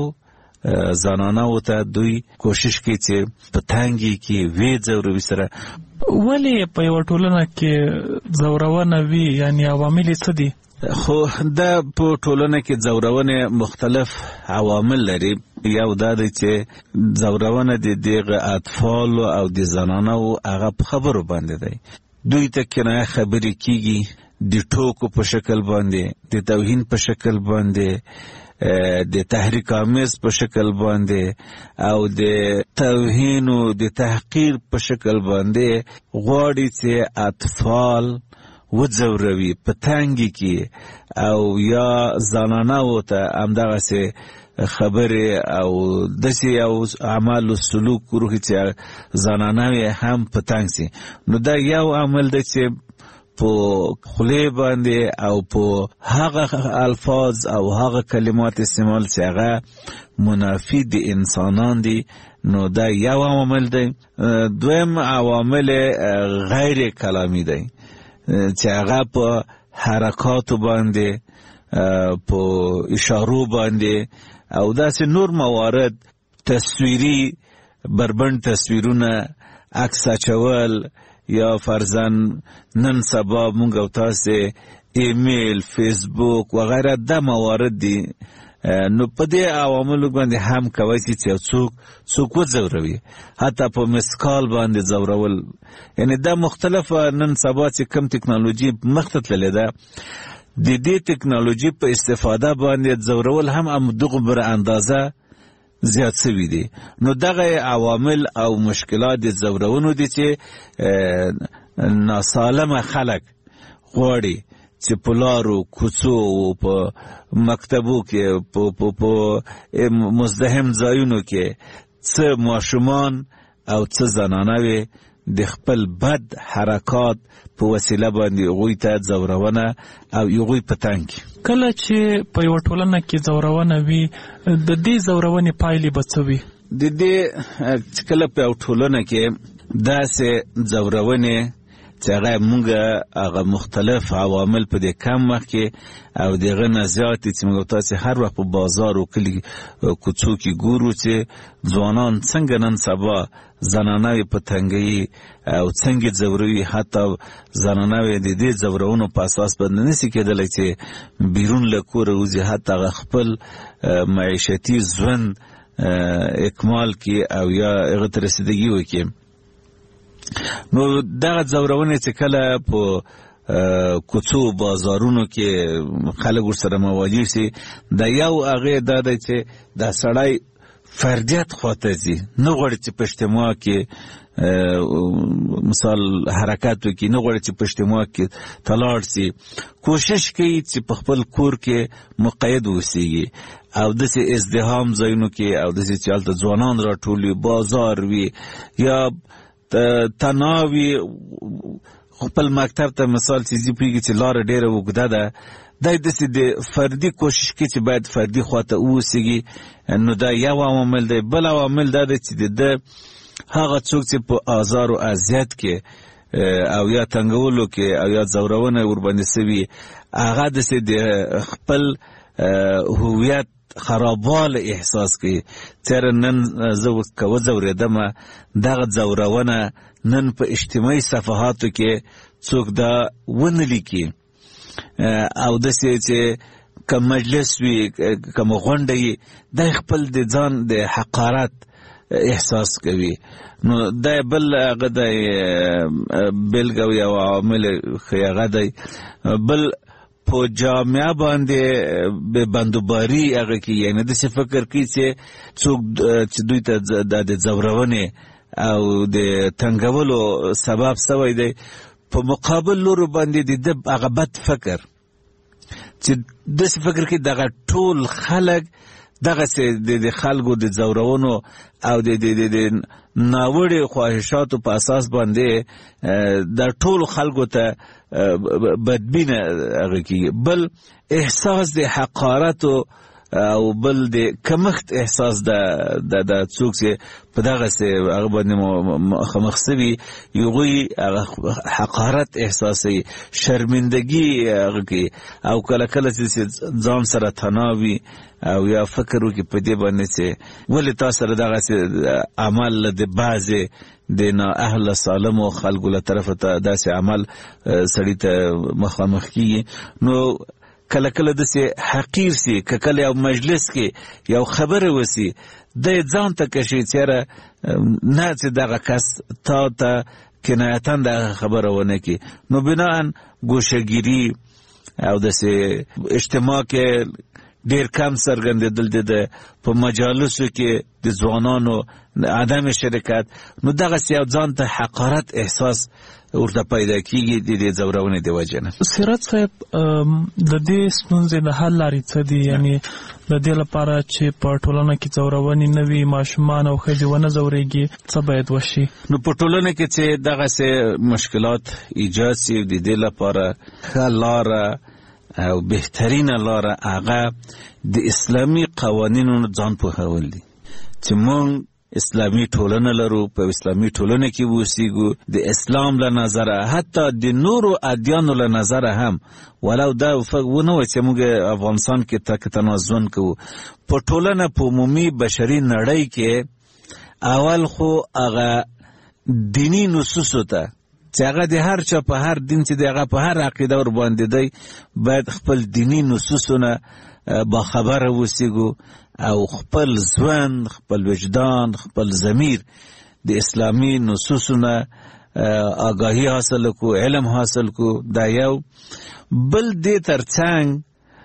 زنانه وته دوی کوشش کوي چې په تنګي کې وی زوروي سره. ولی په یو ټولنه کې زورونه وی، یعنی عوامل څه دي؟ خو دا په ټولنه کې زورونه مختلف عوامل لري. یو دا دی چې زورونه د دغه اطفال او د زنانو هغه خبرو باندې دی. دوی ته کنایه خبرې کیږي د ټوکو په شکل باندې، د توهین په شکل باندې، د تحریک آمیز په شکل باندې او د توهین او د تحقیر په شکل باندې غواړي چې اطفال وځوروي په تنګي کې، او یا زنانه وته همدغه سه خبره او دسی او اعمال او سلوک وروخي چې زنانه هم په تنګ سي. نو دا یو عمل دی چې په خلی باندې او په هغه الفاظ او هغه کلمات استعمال چې هغه منافی دي انسانان دي. نو دا یو عامل دی. دویم عوامل غیر کلامی دی چې هغه په حرکاتو باندې، په اشارو باندې او داسې نور موارد، تصویری بربند تصویرونه، عکس اچول، یا فرضاً نن سبا مونږ او تاسو ایمیل، فیسبوک و غیره د موارد دي. نو په دې عواملو باندې هم کوي چې څوک وځوروي، حتی په مسکال باندې ځورول. یعنی دا مختلف نن سبا چې کم ټکنالوژي مخته تللې ده، د دې ټکنالوژي په استفاده باندې ځورول هم دغه بر اندازه زیات شوي دي. نو دغه عوامل او مشکلات د ځورونو دي چې ناسالمه خلک غواړي چې په لارو کوڅو او په مکتبو کې په مزدحم ځایونو کې څه ماشومان او څه زنانه د خپل بد حرکات په وسیله باندې هغوی ته ځورونه او هغوی په تنګ کله چې په یوه ټولنه کې ځورونه وي، د دې ځورونې پایلې به څه وي؟ د دې کله په یوه ټولنه کې داسې ځورونې چې هغه مونږ هغه مختلف عوامل په دې کم وخت کې او دغه نه زیات چې موږ تاسو هر وخت په بازار او کلی کوڅو کې ګورو چې ځوانان څنګه نن سبا زنانه په تنګي او څنګه ځوروي، حتی زنانه د دې ځورونو په اساس باندې نشي کېدلی چې بیرون له کوره وځي، حتی خپل معیشتي ژوند اکمال کې او یا هغه ته رسیدګي وکړي. نو دغه ځورونې چې کله په کوڅو بازارونو کې خلک ورسره مواجه شي، د یو هغې دا دی چې دا سړی فردیت خواته ځي، نه غواړي چې په اجتماع کې مثال حرکت وکړي، نه غواړي چې په اجتماع کې تلاړ شي، کوشش کوي چې په خپل کور کې مقید اوسیږي او داسې ازدحام ځایونو کې او داسې چې هلته ځوانان راټول وي، بازار وي یا تناوي خپل مکتب ته مثال چې پوهېږي چې لاره ډېره اوږده ده، دا داسې د فردي کوشش کې چې باید فردي خواته واوسېږي. نو دا یو عوامل دی. بل عوامل دا دی چې د هغه څوک چې په آزار و اذیت کې او یا تنګولو کې او یا ځورونه ورباندې سوي، هغه داسې د خپل هویت خرابواله احساس کوي. چېرې نن زه وځورېدم، دغه ځورونه نن په اجتماعي صفحاتو کې څوک دا ونه لیکي او داسې چې که مجلس وي که غونډه وي، دا خپل د ځان د حقارت احساس کوي. نو دا بل هغه د بېلګه یو عامل ښه هغه دی. بل په جامعه باندې به بندوباري هغه کې، یعنی داسې فکر کوي چې څوک چې دوی ته د ځورونې او د تنګولو سبب سوی دی، په مقابل لورو باندې د هغه بد فکر چې داسې فکر کوي دغه ټول خلک دغسې د خلکو د ځورونو او د ناوړې خواهشاتو په اساس باندې د ټولو خلکو ته بدبینه هغه کېږي. بل احساس د حقارت او بل د کمښت احساس د څوک چې په دغسې هغه باندې مخامخ سوي، هغوی حقارت احساسوي، شرمندګي هغه کوي او کله کله چې ځان سره تناوي او یا فکر وکړي په دې باندې چې ولې تا سره دغسې عمل د بعضې د نااهله سالمو خلکو له طرفه ته داسې عمل سړي ته مخامخ کېږي. نو کله کله داسې حقیر سي، که کله یو مجلس کې یو خبره وسي، د ځان ته کشي چېرې نه چې دغه کس تا ته کنایتاً دغه خبره ونه کړي. نو بناً ګوشهګیري او داسې اجتماع کې ډېر کم څرګندېدل د په مجالسو کې د ځوانانو عدم شرکت. نو دغسې یو ځان ته حقارت احساس ورته پیدا کېږي د دې ځورونې د وجې نه. سیرت صاحب، د دې ستونزې د حل لارې څه دي؟ یعنې د دې لپاره چې په ټولنه کې ځورونې نه وي، ماشومان او ښځې ونه ځورېږي، څه باید وشي؟ نو په ټولنه کې چې دغسې مشکلات ایجاد شي، د دې لپاره ښه لاره او بهترینه لاره هغه د اسلامي قوانینو ځان پوهول دي چې مونږ اسلامی ټولنه لرو، په اسلامی ټولنه کې اوسېږو، د اسلام له نظره حتی د نورو ادیانو له نظره هم، ولو دا ونه وي چې موږ افغانستان کې تک تنازون کوو، په ټولنه په عمومي بشري نړۍ کې اول خو هغه دینی نصوصو ته چې هغه د هر چا په هر دین چې د هغه په هر عقیده ور باندې دی باید خپل دینی نصوصونه باخبره وسیګو او خپل ژوند، خپل وجدان، خپل ضمیر د اسلامی نصوصونه آگاهی حاصل کو، علم حاصل کو. دا یو بل دې ترڅنګ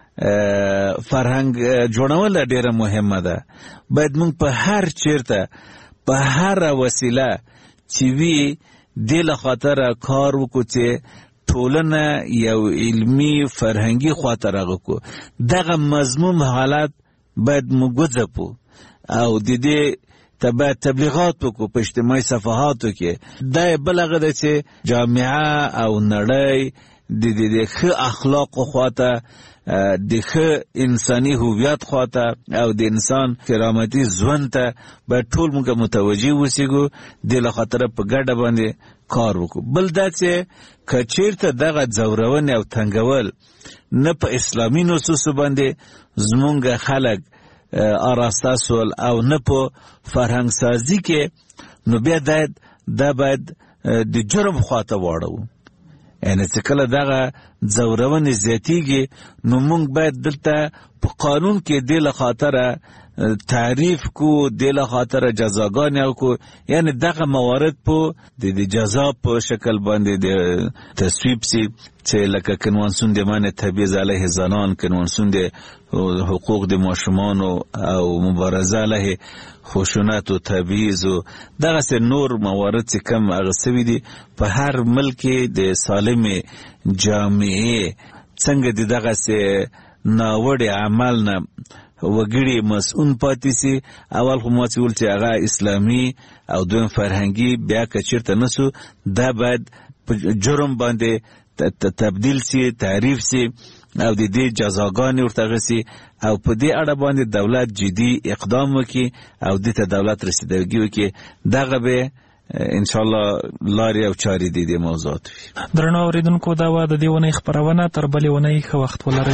فرهنګ جوړول ډیره مهمه ده. باید موږ په هر چیرته په هر وسیله چې وی د لخاطر کار وکړو چې ټولنه یو علمی فرهنګي خاطر راغکو. دغه مضمون حالت باید موږ وځپو او د دې تبلیغات وکړو په اجتماعي صفحاتو کې. دا بلغه ده چې جامعه او نړۍ د ښه اخلاقو خواته، د ښه انساني هویت خواته او د انسان کرامتي ژوند ته باید ټول موږ متوجه وسیګو، د لخاطر په ګډه باندې کار وکړو. بل دا چې که چیرته دغه ځورونې او تنګول نه په اسلامي نصوصو باندې زمونږ خلک آراسته سول او نه په فرهنګ سازي کې، نو بیا دا باید د جرم خواته واړو. یعنی چې کله دغه ځورونې زیاتیږي نو موږ باید دلته په قانون کې د لخاطر تعریف کو، د لخاطر جزاګانې کو، یعنی دغه موارد په د جزا په شکل باندې د تصویب سي، چې لکه کنوانسیون د منع تبعیض علیه زنان، کنوانسیون د حقوق د ماشومان او مبارزه علیه خشونت و تبعیض و دغه سه نور موارد چې کم هغه سوي دي په هر ملک د سالم جامعه څنګه دغه سه ناوړ عمل نه وګړي مسؤل پاتې سي. اول خو ماته ول چې هغه اسلامي او دویم فرهنګي، بیا که چیرته نسو دا باید جرم باندې تبدیل سي، تعریف سي او د دې جزاګانې ورته غسي او په دې اړه باندې دولت جدي اقدام وکړي او د ته دولت رسیدګي وکړي. دغه به ان شاء الله لارې او چارې د دې موضوعات وي. درنو اوریدونکو، دا و د دې ونې خبرونه تر بلې ونې ښه وخت ولرئ.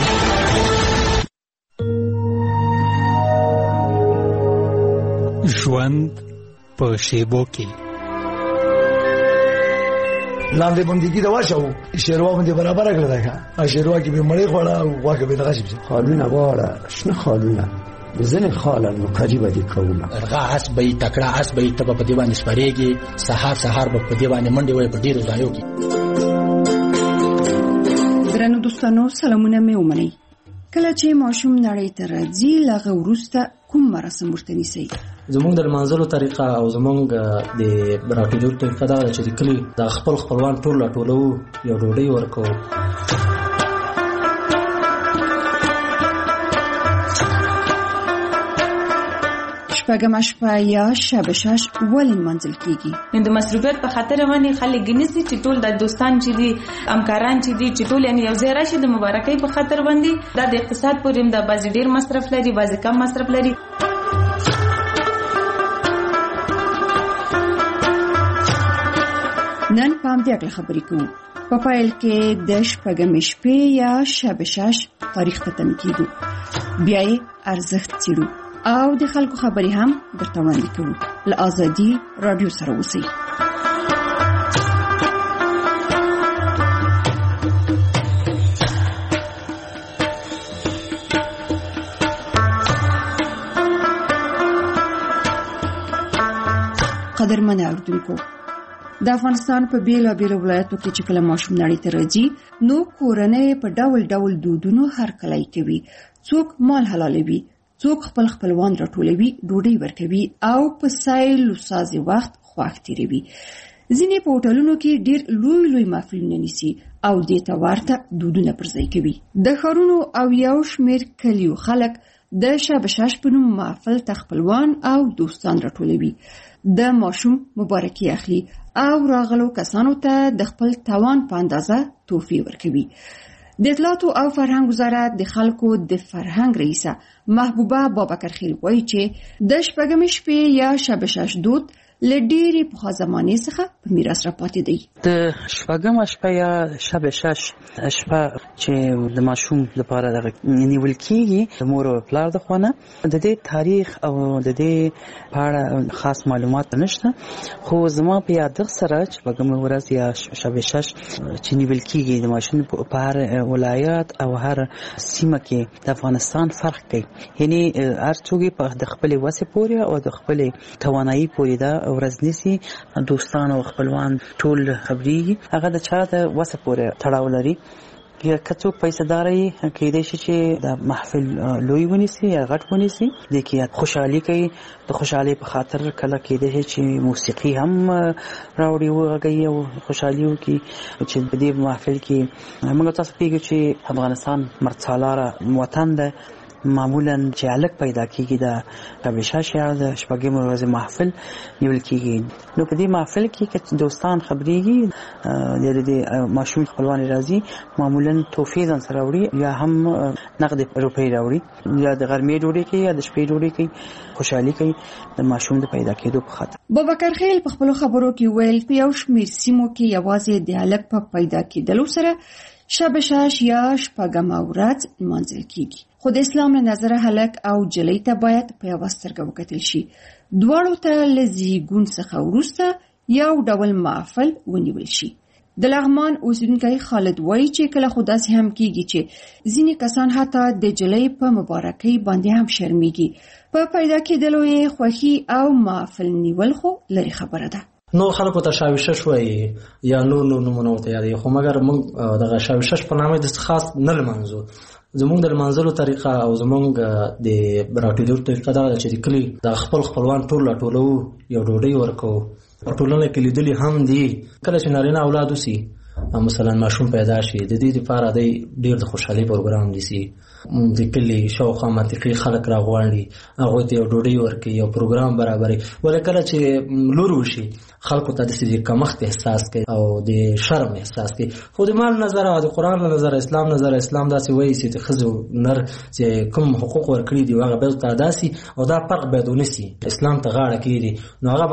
ژوند په شیبو کې لاندې بندګي دا واښو شیروا باندې برابر کړل دا شیروا کې به مړې خوړه او واګه به دغه شي خالونه واړه شنه خالونه ځنه خاله نو قریبه دي کومه ارغا حسبې تکړه حسبې ته په دیوان سپارېږي، سحر په دیوان منډي وای په ډیرو ځایو کې. درنو دوستانو، سلامونه مې ومنئ. کله چې ماشوم نړۍ ته راځي لغه وروسته کوم مراسم ورته نیسي؟ زمونږ د منځلو طریقه او زمونږ د راټولولو طریقه دا ده چې د کلي د خپلوان ټول راټولو، یو ډوډۍ ورکو. شپږم شپه یا شب شاش ولې منځل کیږي؟ نو د مصروفیت په خاطر باندې خلک ګنسي چې ټول د دوستان چې دي، همکاران چې دي، چې ټول یعنی یو ځای راشي د مبارکۍ په خاطر باندې. دا د اقتصاد پورې د بعض ډیر مصرف لري، بعض کم مصرف لري. نن پام دې اړه خبرې کوو. په پایل کې د شپږم شپې یا شب شاش تاریخ ته تم کیږي، بیا یې ارزښت څیړو او د خلکو خبرې هم درته وړاندې کوو. له آزادي رادیو سره اوسئ. قدرمن اوریدونکو، د افغانستان په بیلابیلو ولایتو کې چې کله ماشوم نړۍ ته راځي نو کورنۍ په ډول ډول دودونو هرکلی کوي. څوک مال حلالوي، څوک خپلوان راټولوي، ډوډۍ ورکوي او په سایل سازي وخت خوښ تیروي. ځینې په هوټلونو کې ډیر لوی محفلونه نیسي او دې ته ورته دودونه پرځای کوي. د ښارونو او یو شمېر کلیو خلک د شب شاش په نوم محفل ته خپلوان او دوستان راټولوي، د ماشوم مبارکي اخلي او راغلو کسانو ته د خپل توان په اندازه تحفې ورکوي. د اطلاعاتو او فرهنګ وزارت د خلکو د فرهنګ رئیسه محبوبه بابکرخیل وایي چې د شپږم شپې یا شب شاش دود له ډېرې پخوا زمانې څخه په میراث راپاتې دی. د شپږمه شپه یا شب شش شپه چې د ماشوم لپاره نیول کېږي د مور او پلار د خوا نه، د دې تاریخ او د دې په اړه خاص معلومات نشته، خو زما په یادښت سره چې شپږمه ورځ یا شب شش چې نیول کېږي د ماشوم په هر ولایت او هر سیمه کې د افغانستان فرق کوي. یعنی هر څوک په د خپلې وسې پورې او د خپلې توانایي پورې دا ورځ نیسي. دوستان او خپلوان ټول خبرېږي، هغه د چا د وسه پورې تړاو لري. که څوک پیسې دار وي کېدای شي چې د محفل لوی ونیسي یا غټ ونیسي، د کې خوشحالي کوي. د خوشحالي په خاطر کله کېدای شي چې موسیقي هم راوړي وغږوي او خوشحالي وکړي. چې په دې محفل کې موږ تاسو پیږو چې افغانستان مرڅالاره وطن ده، معمولا چې الګ پیدا کیږي د شبشش یا د شپږمې ورځې محفل نیول کیږي. نو په دې محفل کې چې دوستان خبرېږي، د ماشوم خپلوان راځي، معمولا توفیه ځان سره وړي یا هم نقد روپۍ راوړي، یا د غرمې ډوډۍ کوي یا د شپې ډوډۍ کوي، خوشحالي کوي د ماشوم د پیدا کېدو په خاطر. بابکر خیل په خپلو خبرو کې ویل په یو شمېر سیمو کې یوازې د الګ په پیدا کېدلو سره شب شش یا شپږمه ورځ لمانځل کېږي. خو د اسلام له نظره هلک او جلۍ ته باید په یوه سترګه وکتل شي. دواړو ته له زیږون څخه وروسته یو ډول محفل ونیول شي. د لغمان اوسیدونکی خالد وایي چې کله خو داسې هم کېږي چې ځینې کسان حتی د جلۍ په مبارکۍ باندې هم شرمېږي. په پیدا کېدلو یې خوښي او محفل نیول خو لرې خبره ده. نو خلکو ته شاویشش وایي یا نور نومونه ورته یادوي، خو مګر موږ دغه شاویشش په نامه د خاص نه لمانځو. زمونږ د لمانځلو طریقه او زمونږ د راټولېدو طریقه دا ده چې د کلي د خپلوان ټول راټولو، یو ډوډۍ ورکوو. په ټولنه کې لیدلي هم دي کله چې نارینه اولاد وسي، مثلا ماشوم پیدا شي، د دې لپاره دی ډېر د خوشحالۍ پروګرام نیسي. د کلي شاوخوا منطقې خلک راغواړي، هغوی ته یو ډوډۍ ورکوي، یو پروګرام برابروي. ولې کله چې لور وشي خلکو ته داسې د کمښت احساس کوي او د شرم احساس کوي. خو د مال نظره او د قرآن له نظره، اسلام نظره، اسلام داسې وایي چې د ښځو نر چې کوم حقوق ورکړي دي هغه باید ادا سي او دا فرق باید ونسي. اسلام ته غاړه کېږدي، نو هغه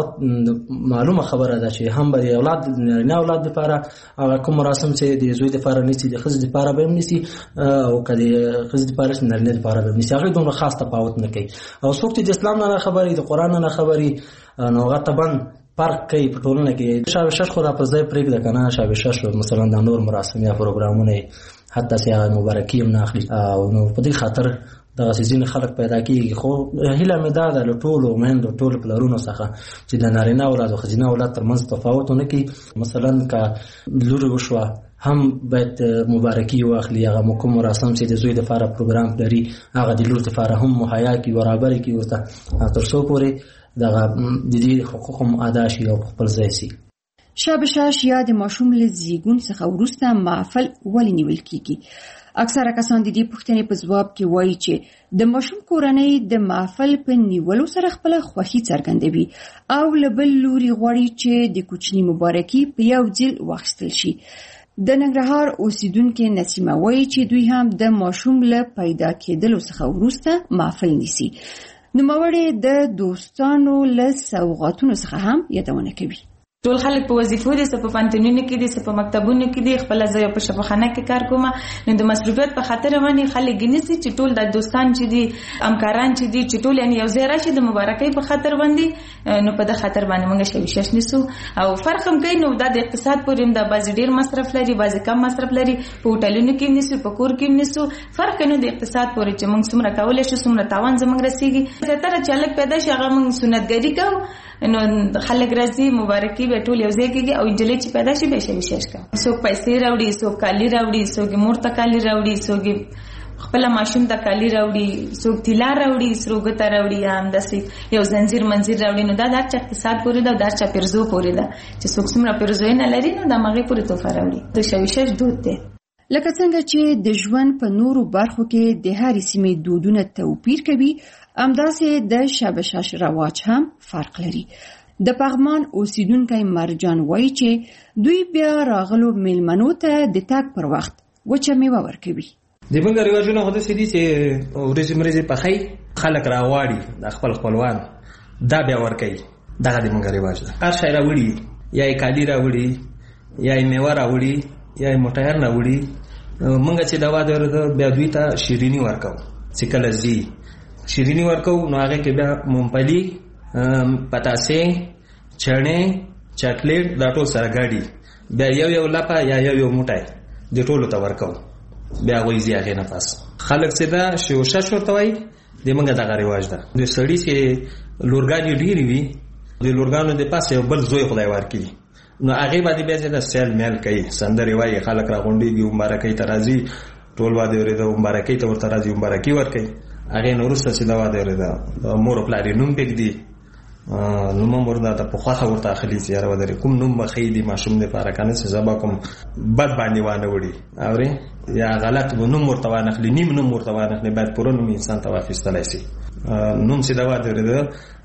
معلومه خبره ده چې هم به د اولاد د نارینه اولاد لپاره هغه کوم مراسم چې د زوی لپاره نیسي د ښځې لپاره به هم نیسي، او که د ښځې لپاره چې نارینه لپاره به هم نیسي. هغوی دومره خاص تفاوت نه کوي. او څوک چې د اسلام نه خبري، د قرآن نه خبري، نو هغه طبعا فرق کوي په ټولنه کې. شاویشش خو را پر ځای پرېږده که نه، شاویشش مثلا د نور مراسم یا پروګرامونه حتی چې هغه مبارکي هم نه اخلي. او نو په دې خاطر دغسې ځینې خلک پیدا کېږي. خو هیله مې دا ده له ټولو میندو ټولو پلرونو څخه چې د نارینه اولاد او ښځینه اولاد ترمنځ تفاوت ونه کړي. مثلا که لور وشوه هم باید مبارکي واخلي، هغه کوم مراسم چې د زوی لپاره پروګرام لري هغه د لور لپاره هم مهیا کړي، برابر کړي ورته، تر څو پورې دغه د دې حقوق هم ادا شي او خپل ځای شي. شب شش یا د ماشوم له زیږون څخه وروسته محفل ولې نیول کېږي؟ اکثره کسان د دې پوښتنې په ځواب کې وایي چې د ماشوم کورنۍ د محفل په نیولو سره خپله خوښي څرګندوي او له بل لوري غواړي چې د کوچني مبارکي په یو ځل واخیستل شي. د ننګرهار اوسیدونکې نسیمه وایي چې دوی هم د ماشوم له پیدا کېدلو څخه وروسته محفل نیسي. نوموړی د دوستانو له سوغاتونو څخه هم یادونه کوي. ټول خلک په وظیفو دي، څه په پانتونونو کې دي، څه په مکتبونو کې دي. خپل ځای په شفاخانه کې کار کوم، نو د مصروفیت په خاطر باندې خلک ګنسي چې ټول د دوستان چې دي، همکاران چې دي، چې ټول یعنی یو ځای راشي د مبارکۍ په خاطر باندې. نو په دې خاطر باندې موږ شاویشش نیسو او فرق هم کوي. نو دا د اقتصاد پورې هم د بعضې ډېر مصرف لري، بعضې کم مصرف لري. په هوټلونو کې نیسو، په کور کې نیسو، فرق کوي. نو د اقتصاد پورې چې موږ څومره کولی شو، څومره تاوان زموږ رسېږي. زیاتره چې هلک پیدا شي هغه موږ سنتګري کوو، نو خلک راځي مبارکي به ټول یو ځای کېږي. او نجلۍ چې پیدا شي به شاویشش کوي. څوک پیسې راوړي، څوک کالي راوړي، څوک مور ته کالي راوړي، څوک خپل ماشوم ته کالي راوړي، څوک طلا راوړي، سرو ګټه راوړي، یا همداسې یو زنځیر منځیر راوړي. نو دا د هر چا اقتصاد پورې ده او د هر چا پیرزو پورې ده چې څوک څومره پیرزو نه لري نو د هغې پورې تحفه راوړي. د شاویشش دود دی. لکه څنګه چې د ژوند په نورو برخو کې د هرې سیمې دودونه توپیر کوي، همداسې د شب شش رواج هم فرق لري. د پغمان اوسیدونکی مرجان وایي چې دوی بیا راغلو میلمنو ته د تګ پر وخت وچه میوه ورکوي. د موږ رواجونه خو داسې دي چې ورځې مرځې پخی خلک راغواړي د خپل خپلوان دا بیا ورکوي. دغه د موږ رواج ده. هر شی راوړي، یا یې کالي راوړي، یا یې میوه راوړي، یا یې موټایر راوړي. موږ چې دا واده ورته بیا دوی ته شیریني ورکوو. چې کله ځي شیریني ورکوو نو هغې کې بیا ممپلي، پتاسې، چڼې، چاکلیټ دا ټول سره ګاډي، بیا یو لپه یا یو موټی د ټولو ته ورکوو. بیا هغوی ځي هغې نه پس خلک چې دا شوشش ورته وایي د موږ دغه رواج ده. د سړي چې لورګانې ډېرې وي د لورګانو د پاسه یو بل زوی خدای ورکړي نو هغې باندې بیا چې د سیل میل کوي، سندرې وایي، خلک راغونډېږي، مبارکۍ ته راځي، ټول واده اورېده مبارکۍ ته ورته راځي، مبارکي ورکوي. هغې نه وروسته چې دا واده اورېده مور او پلار یې نوم پرېږدي، نوم هم ورته په خوښه ورته اخلي چې یاره ودرې کوم نوم به ښیي د ماشوم دپاره که نه چې زه به کوم بد باندې وانه وړي اورې یا غلط نوم ورته وانخلي، نیم نوم ورته وانخلي، باید پوره نوم انسان ته واخیستلی شي. نوم چې دا واده اورېده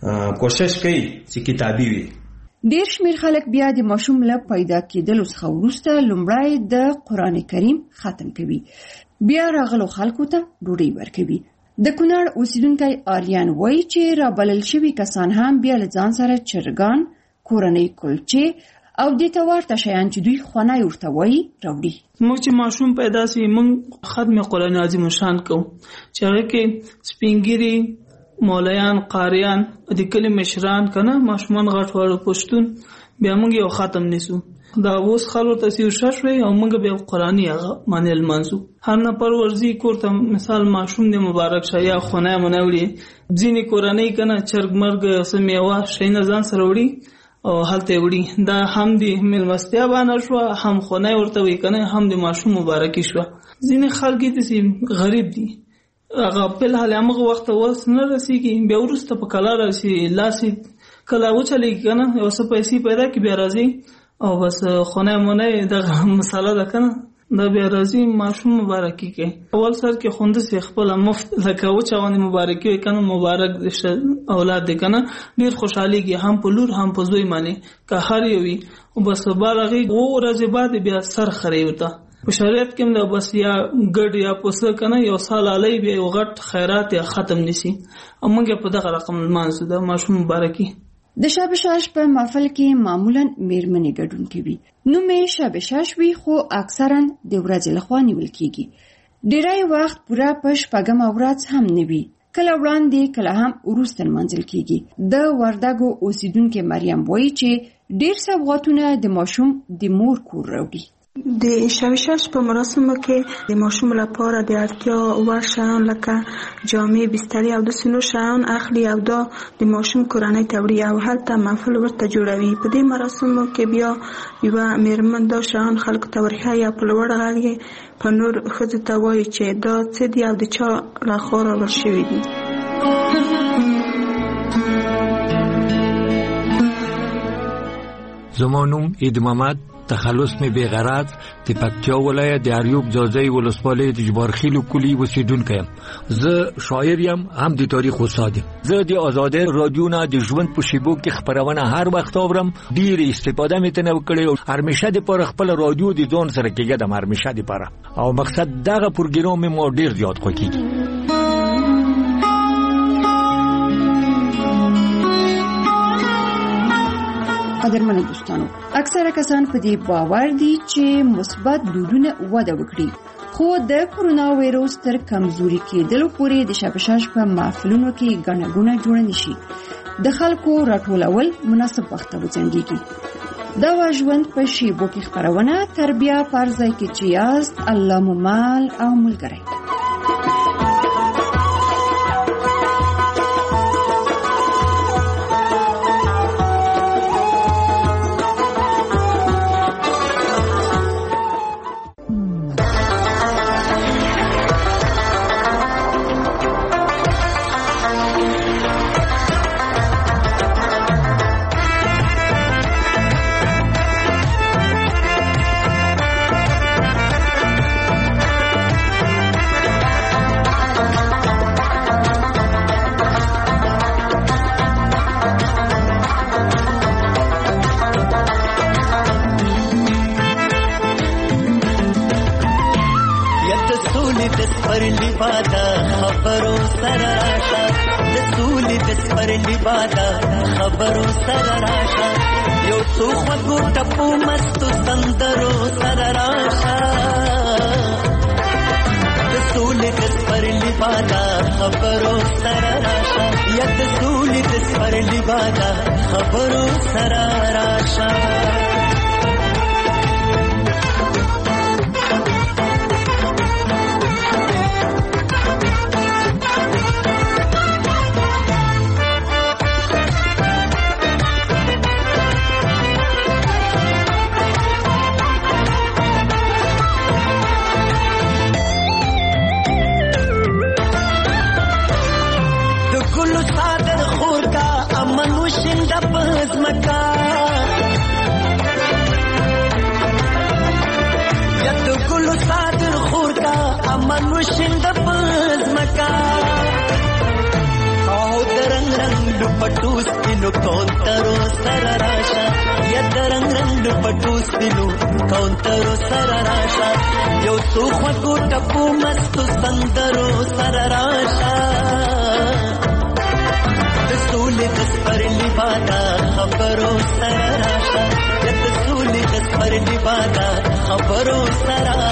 کوشش کوي چې کتابي وي. ډېر شمېر خلک بیا د ماشوم له پیدا کېدلو څخه وروسته لومړی د قرآن کریم ختم کوي، بیا راغلو خلکو ته ډوډۍ ورکوي. د کونړ اوسیدونکی آریان وایي چې رابلل شوي کسان هم بیا له ځان سره چرګان، کورنۍ کلچې او دې ته ورته شیان چې دوی خوانی ورته وایي راوړي. موږ چې ماشوم پیدا سي موږ ختم قرآن عظیم شان کوو چې هغه کې سپینګیري، مولایان، قاریان، د کلي مشران کنه ماشومان غټ وړو پښتون بیا موږ یو ختم نیسو. دا اوس خلو ته سیو شوي او موږ بیا قرآني هغه معنی المنزو هر نفر ورځي کور ته مثال ماشوم دې مبارک شه یا خونه منوړي ځینې کورنۍ کنه چرګ مرګ سمېوا شي نه ځان سره وړي او هلته وړي. دا هم دې ملمستیا باندې شو، هم خونه ورته وي کنه، هم د ماشوم مبارکي شو. ځینې خلک دې غریب دي هغه په حال هغه وخت وس نه رسیږي، بیا ورسته په کلا راسي لاسي کلا وچلېږي کنه یو څه پیسې پیدا کی بیا راځي او بس خونه مونږ دغه مساله ده کنه دا بیا راځي ماشوم مبارکي کوي. اول سر کې خوند سي خپل مفت زکاو چاوني مبارکي کنه مبارک اولاد دې کنه ډیر خوشحاليږي هم په لور هم په زوی باندې که هر یو وي او بس بالغي او ورځې بعد بیا سر خري وته په شریعت کې نو بس یا ګډ یا پوسه کنه یو سال علی بیا یو غټ خیرات یا ختم نسی امغه په دغه رقم مانسو د ماشوم مبارکي. د شب شاش په محفل کې معمولا میرمنې ګډون کوي. نو مې شب شاش وی خو اکثرا د ورځې لخوا نیول کیږي. ډیری وخت پورا پښ پګم اورات هم نیوي، کله وړاندې کله هم وروستن منځل کیږي. د وردګو اوسیدونکو مریم وایي چې ډیر سبغاتونه د ماشوم د مور کور راوړي. د شاوشاش په مراسمو کې د ماشوم لپاره د اړتیا وړ شیان لکه جامې، بسترې او د سنو شیان اخلي او دا د ماشوم کورنۍ ته وړي او هلته محفل ورته جوړوي. په دې مراسمو کې بیا یوه میرمن دا شیان خلکو ته ورښیي او په لوړ غږ یې په نور ښځو ته وایي چې دا څه دي او د چا لخوا راوړل شوي دي. زما نوم عید محمد، تخلص می بیغرض د پکتیا ولایت د اریوب ځاځي ولسوالۍ د جبارخیل کلی اوسیدونکی یم. زه شاعر یم هم د تاریخ استاد یم. زه د آزادۍ رادیو نه د ژوند په شیبو کې خبرونه هر وخت اورم، ډیر استفاده مې تنه وکړې او هرمشه د پر خپل رادیو د ځون سره کېږم هرمشه د پر او مقصد دغه پروګرام مې مو ډیر زیات خوښیږي. قدرمنو دوستانو، اکثره کسان په دې باور دي چې مثبت دودونه وده وکړي، خو د کرونا وایروس تر کمزوري کېدلو پورې د شبشاش په محفلونو کې غنغونه جوړ نشي. د خلکو راټولول مناسب وخت وځنډيږي. دا ژوند په شیبو کې خبرونه تربیه فرضای کې چې یاست الله مال او ملګری. پر لبادا خبرو سراشه د سولې د سپرلي بادا خبرو سره راشه یو څو خوږو ټپو مستو سندرو سره راشه د سولې د سپرلي بادا خبرو سره راشه یا د سولې د سپرلي بادا خبرو سره راشه شنده پزمکا یا تو گلو صادر خور کا امن شنده پزمکا او درنگ رنگ دوپٹو سپینو کونترو سر راشا یا درنگ رنگ دوپٹو سپینو کونترو سر راشا یو تو خوگو ٹپو مستو سندرو سر راشا سولې د سپرلي بادا خبرو سره راشه د سولې د سپرلي بادا خبرو سره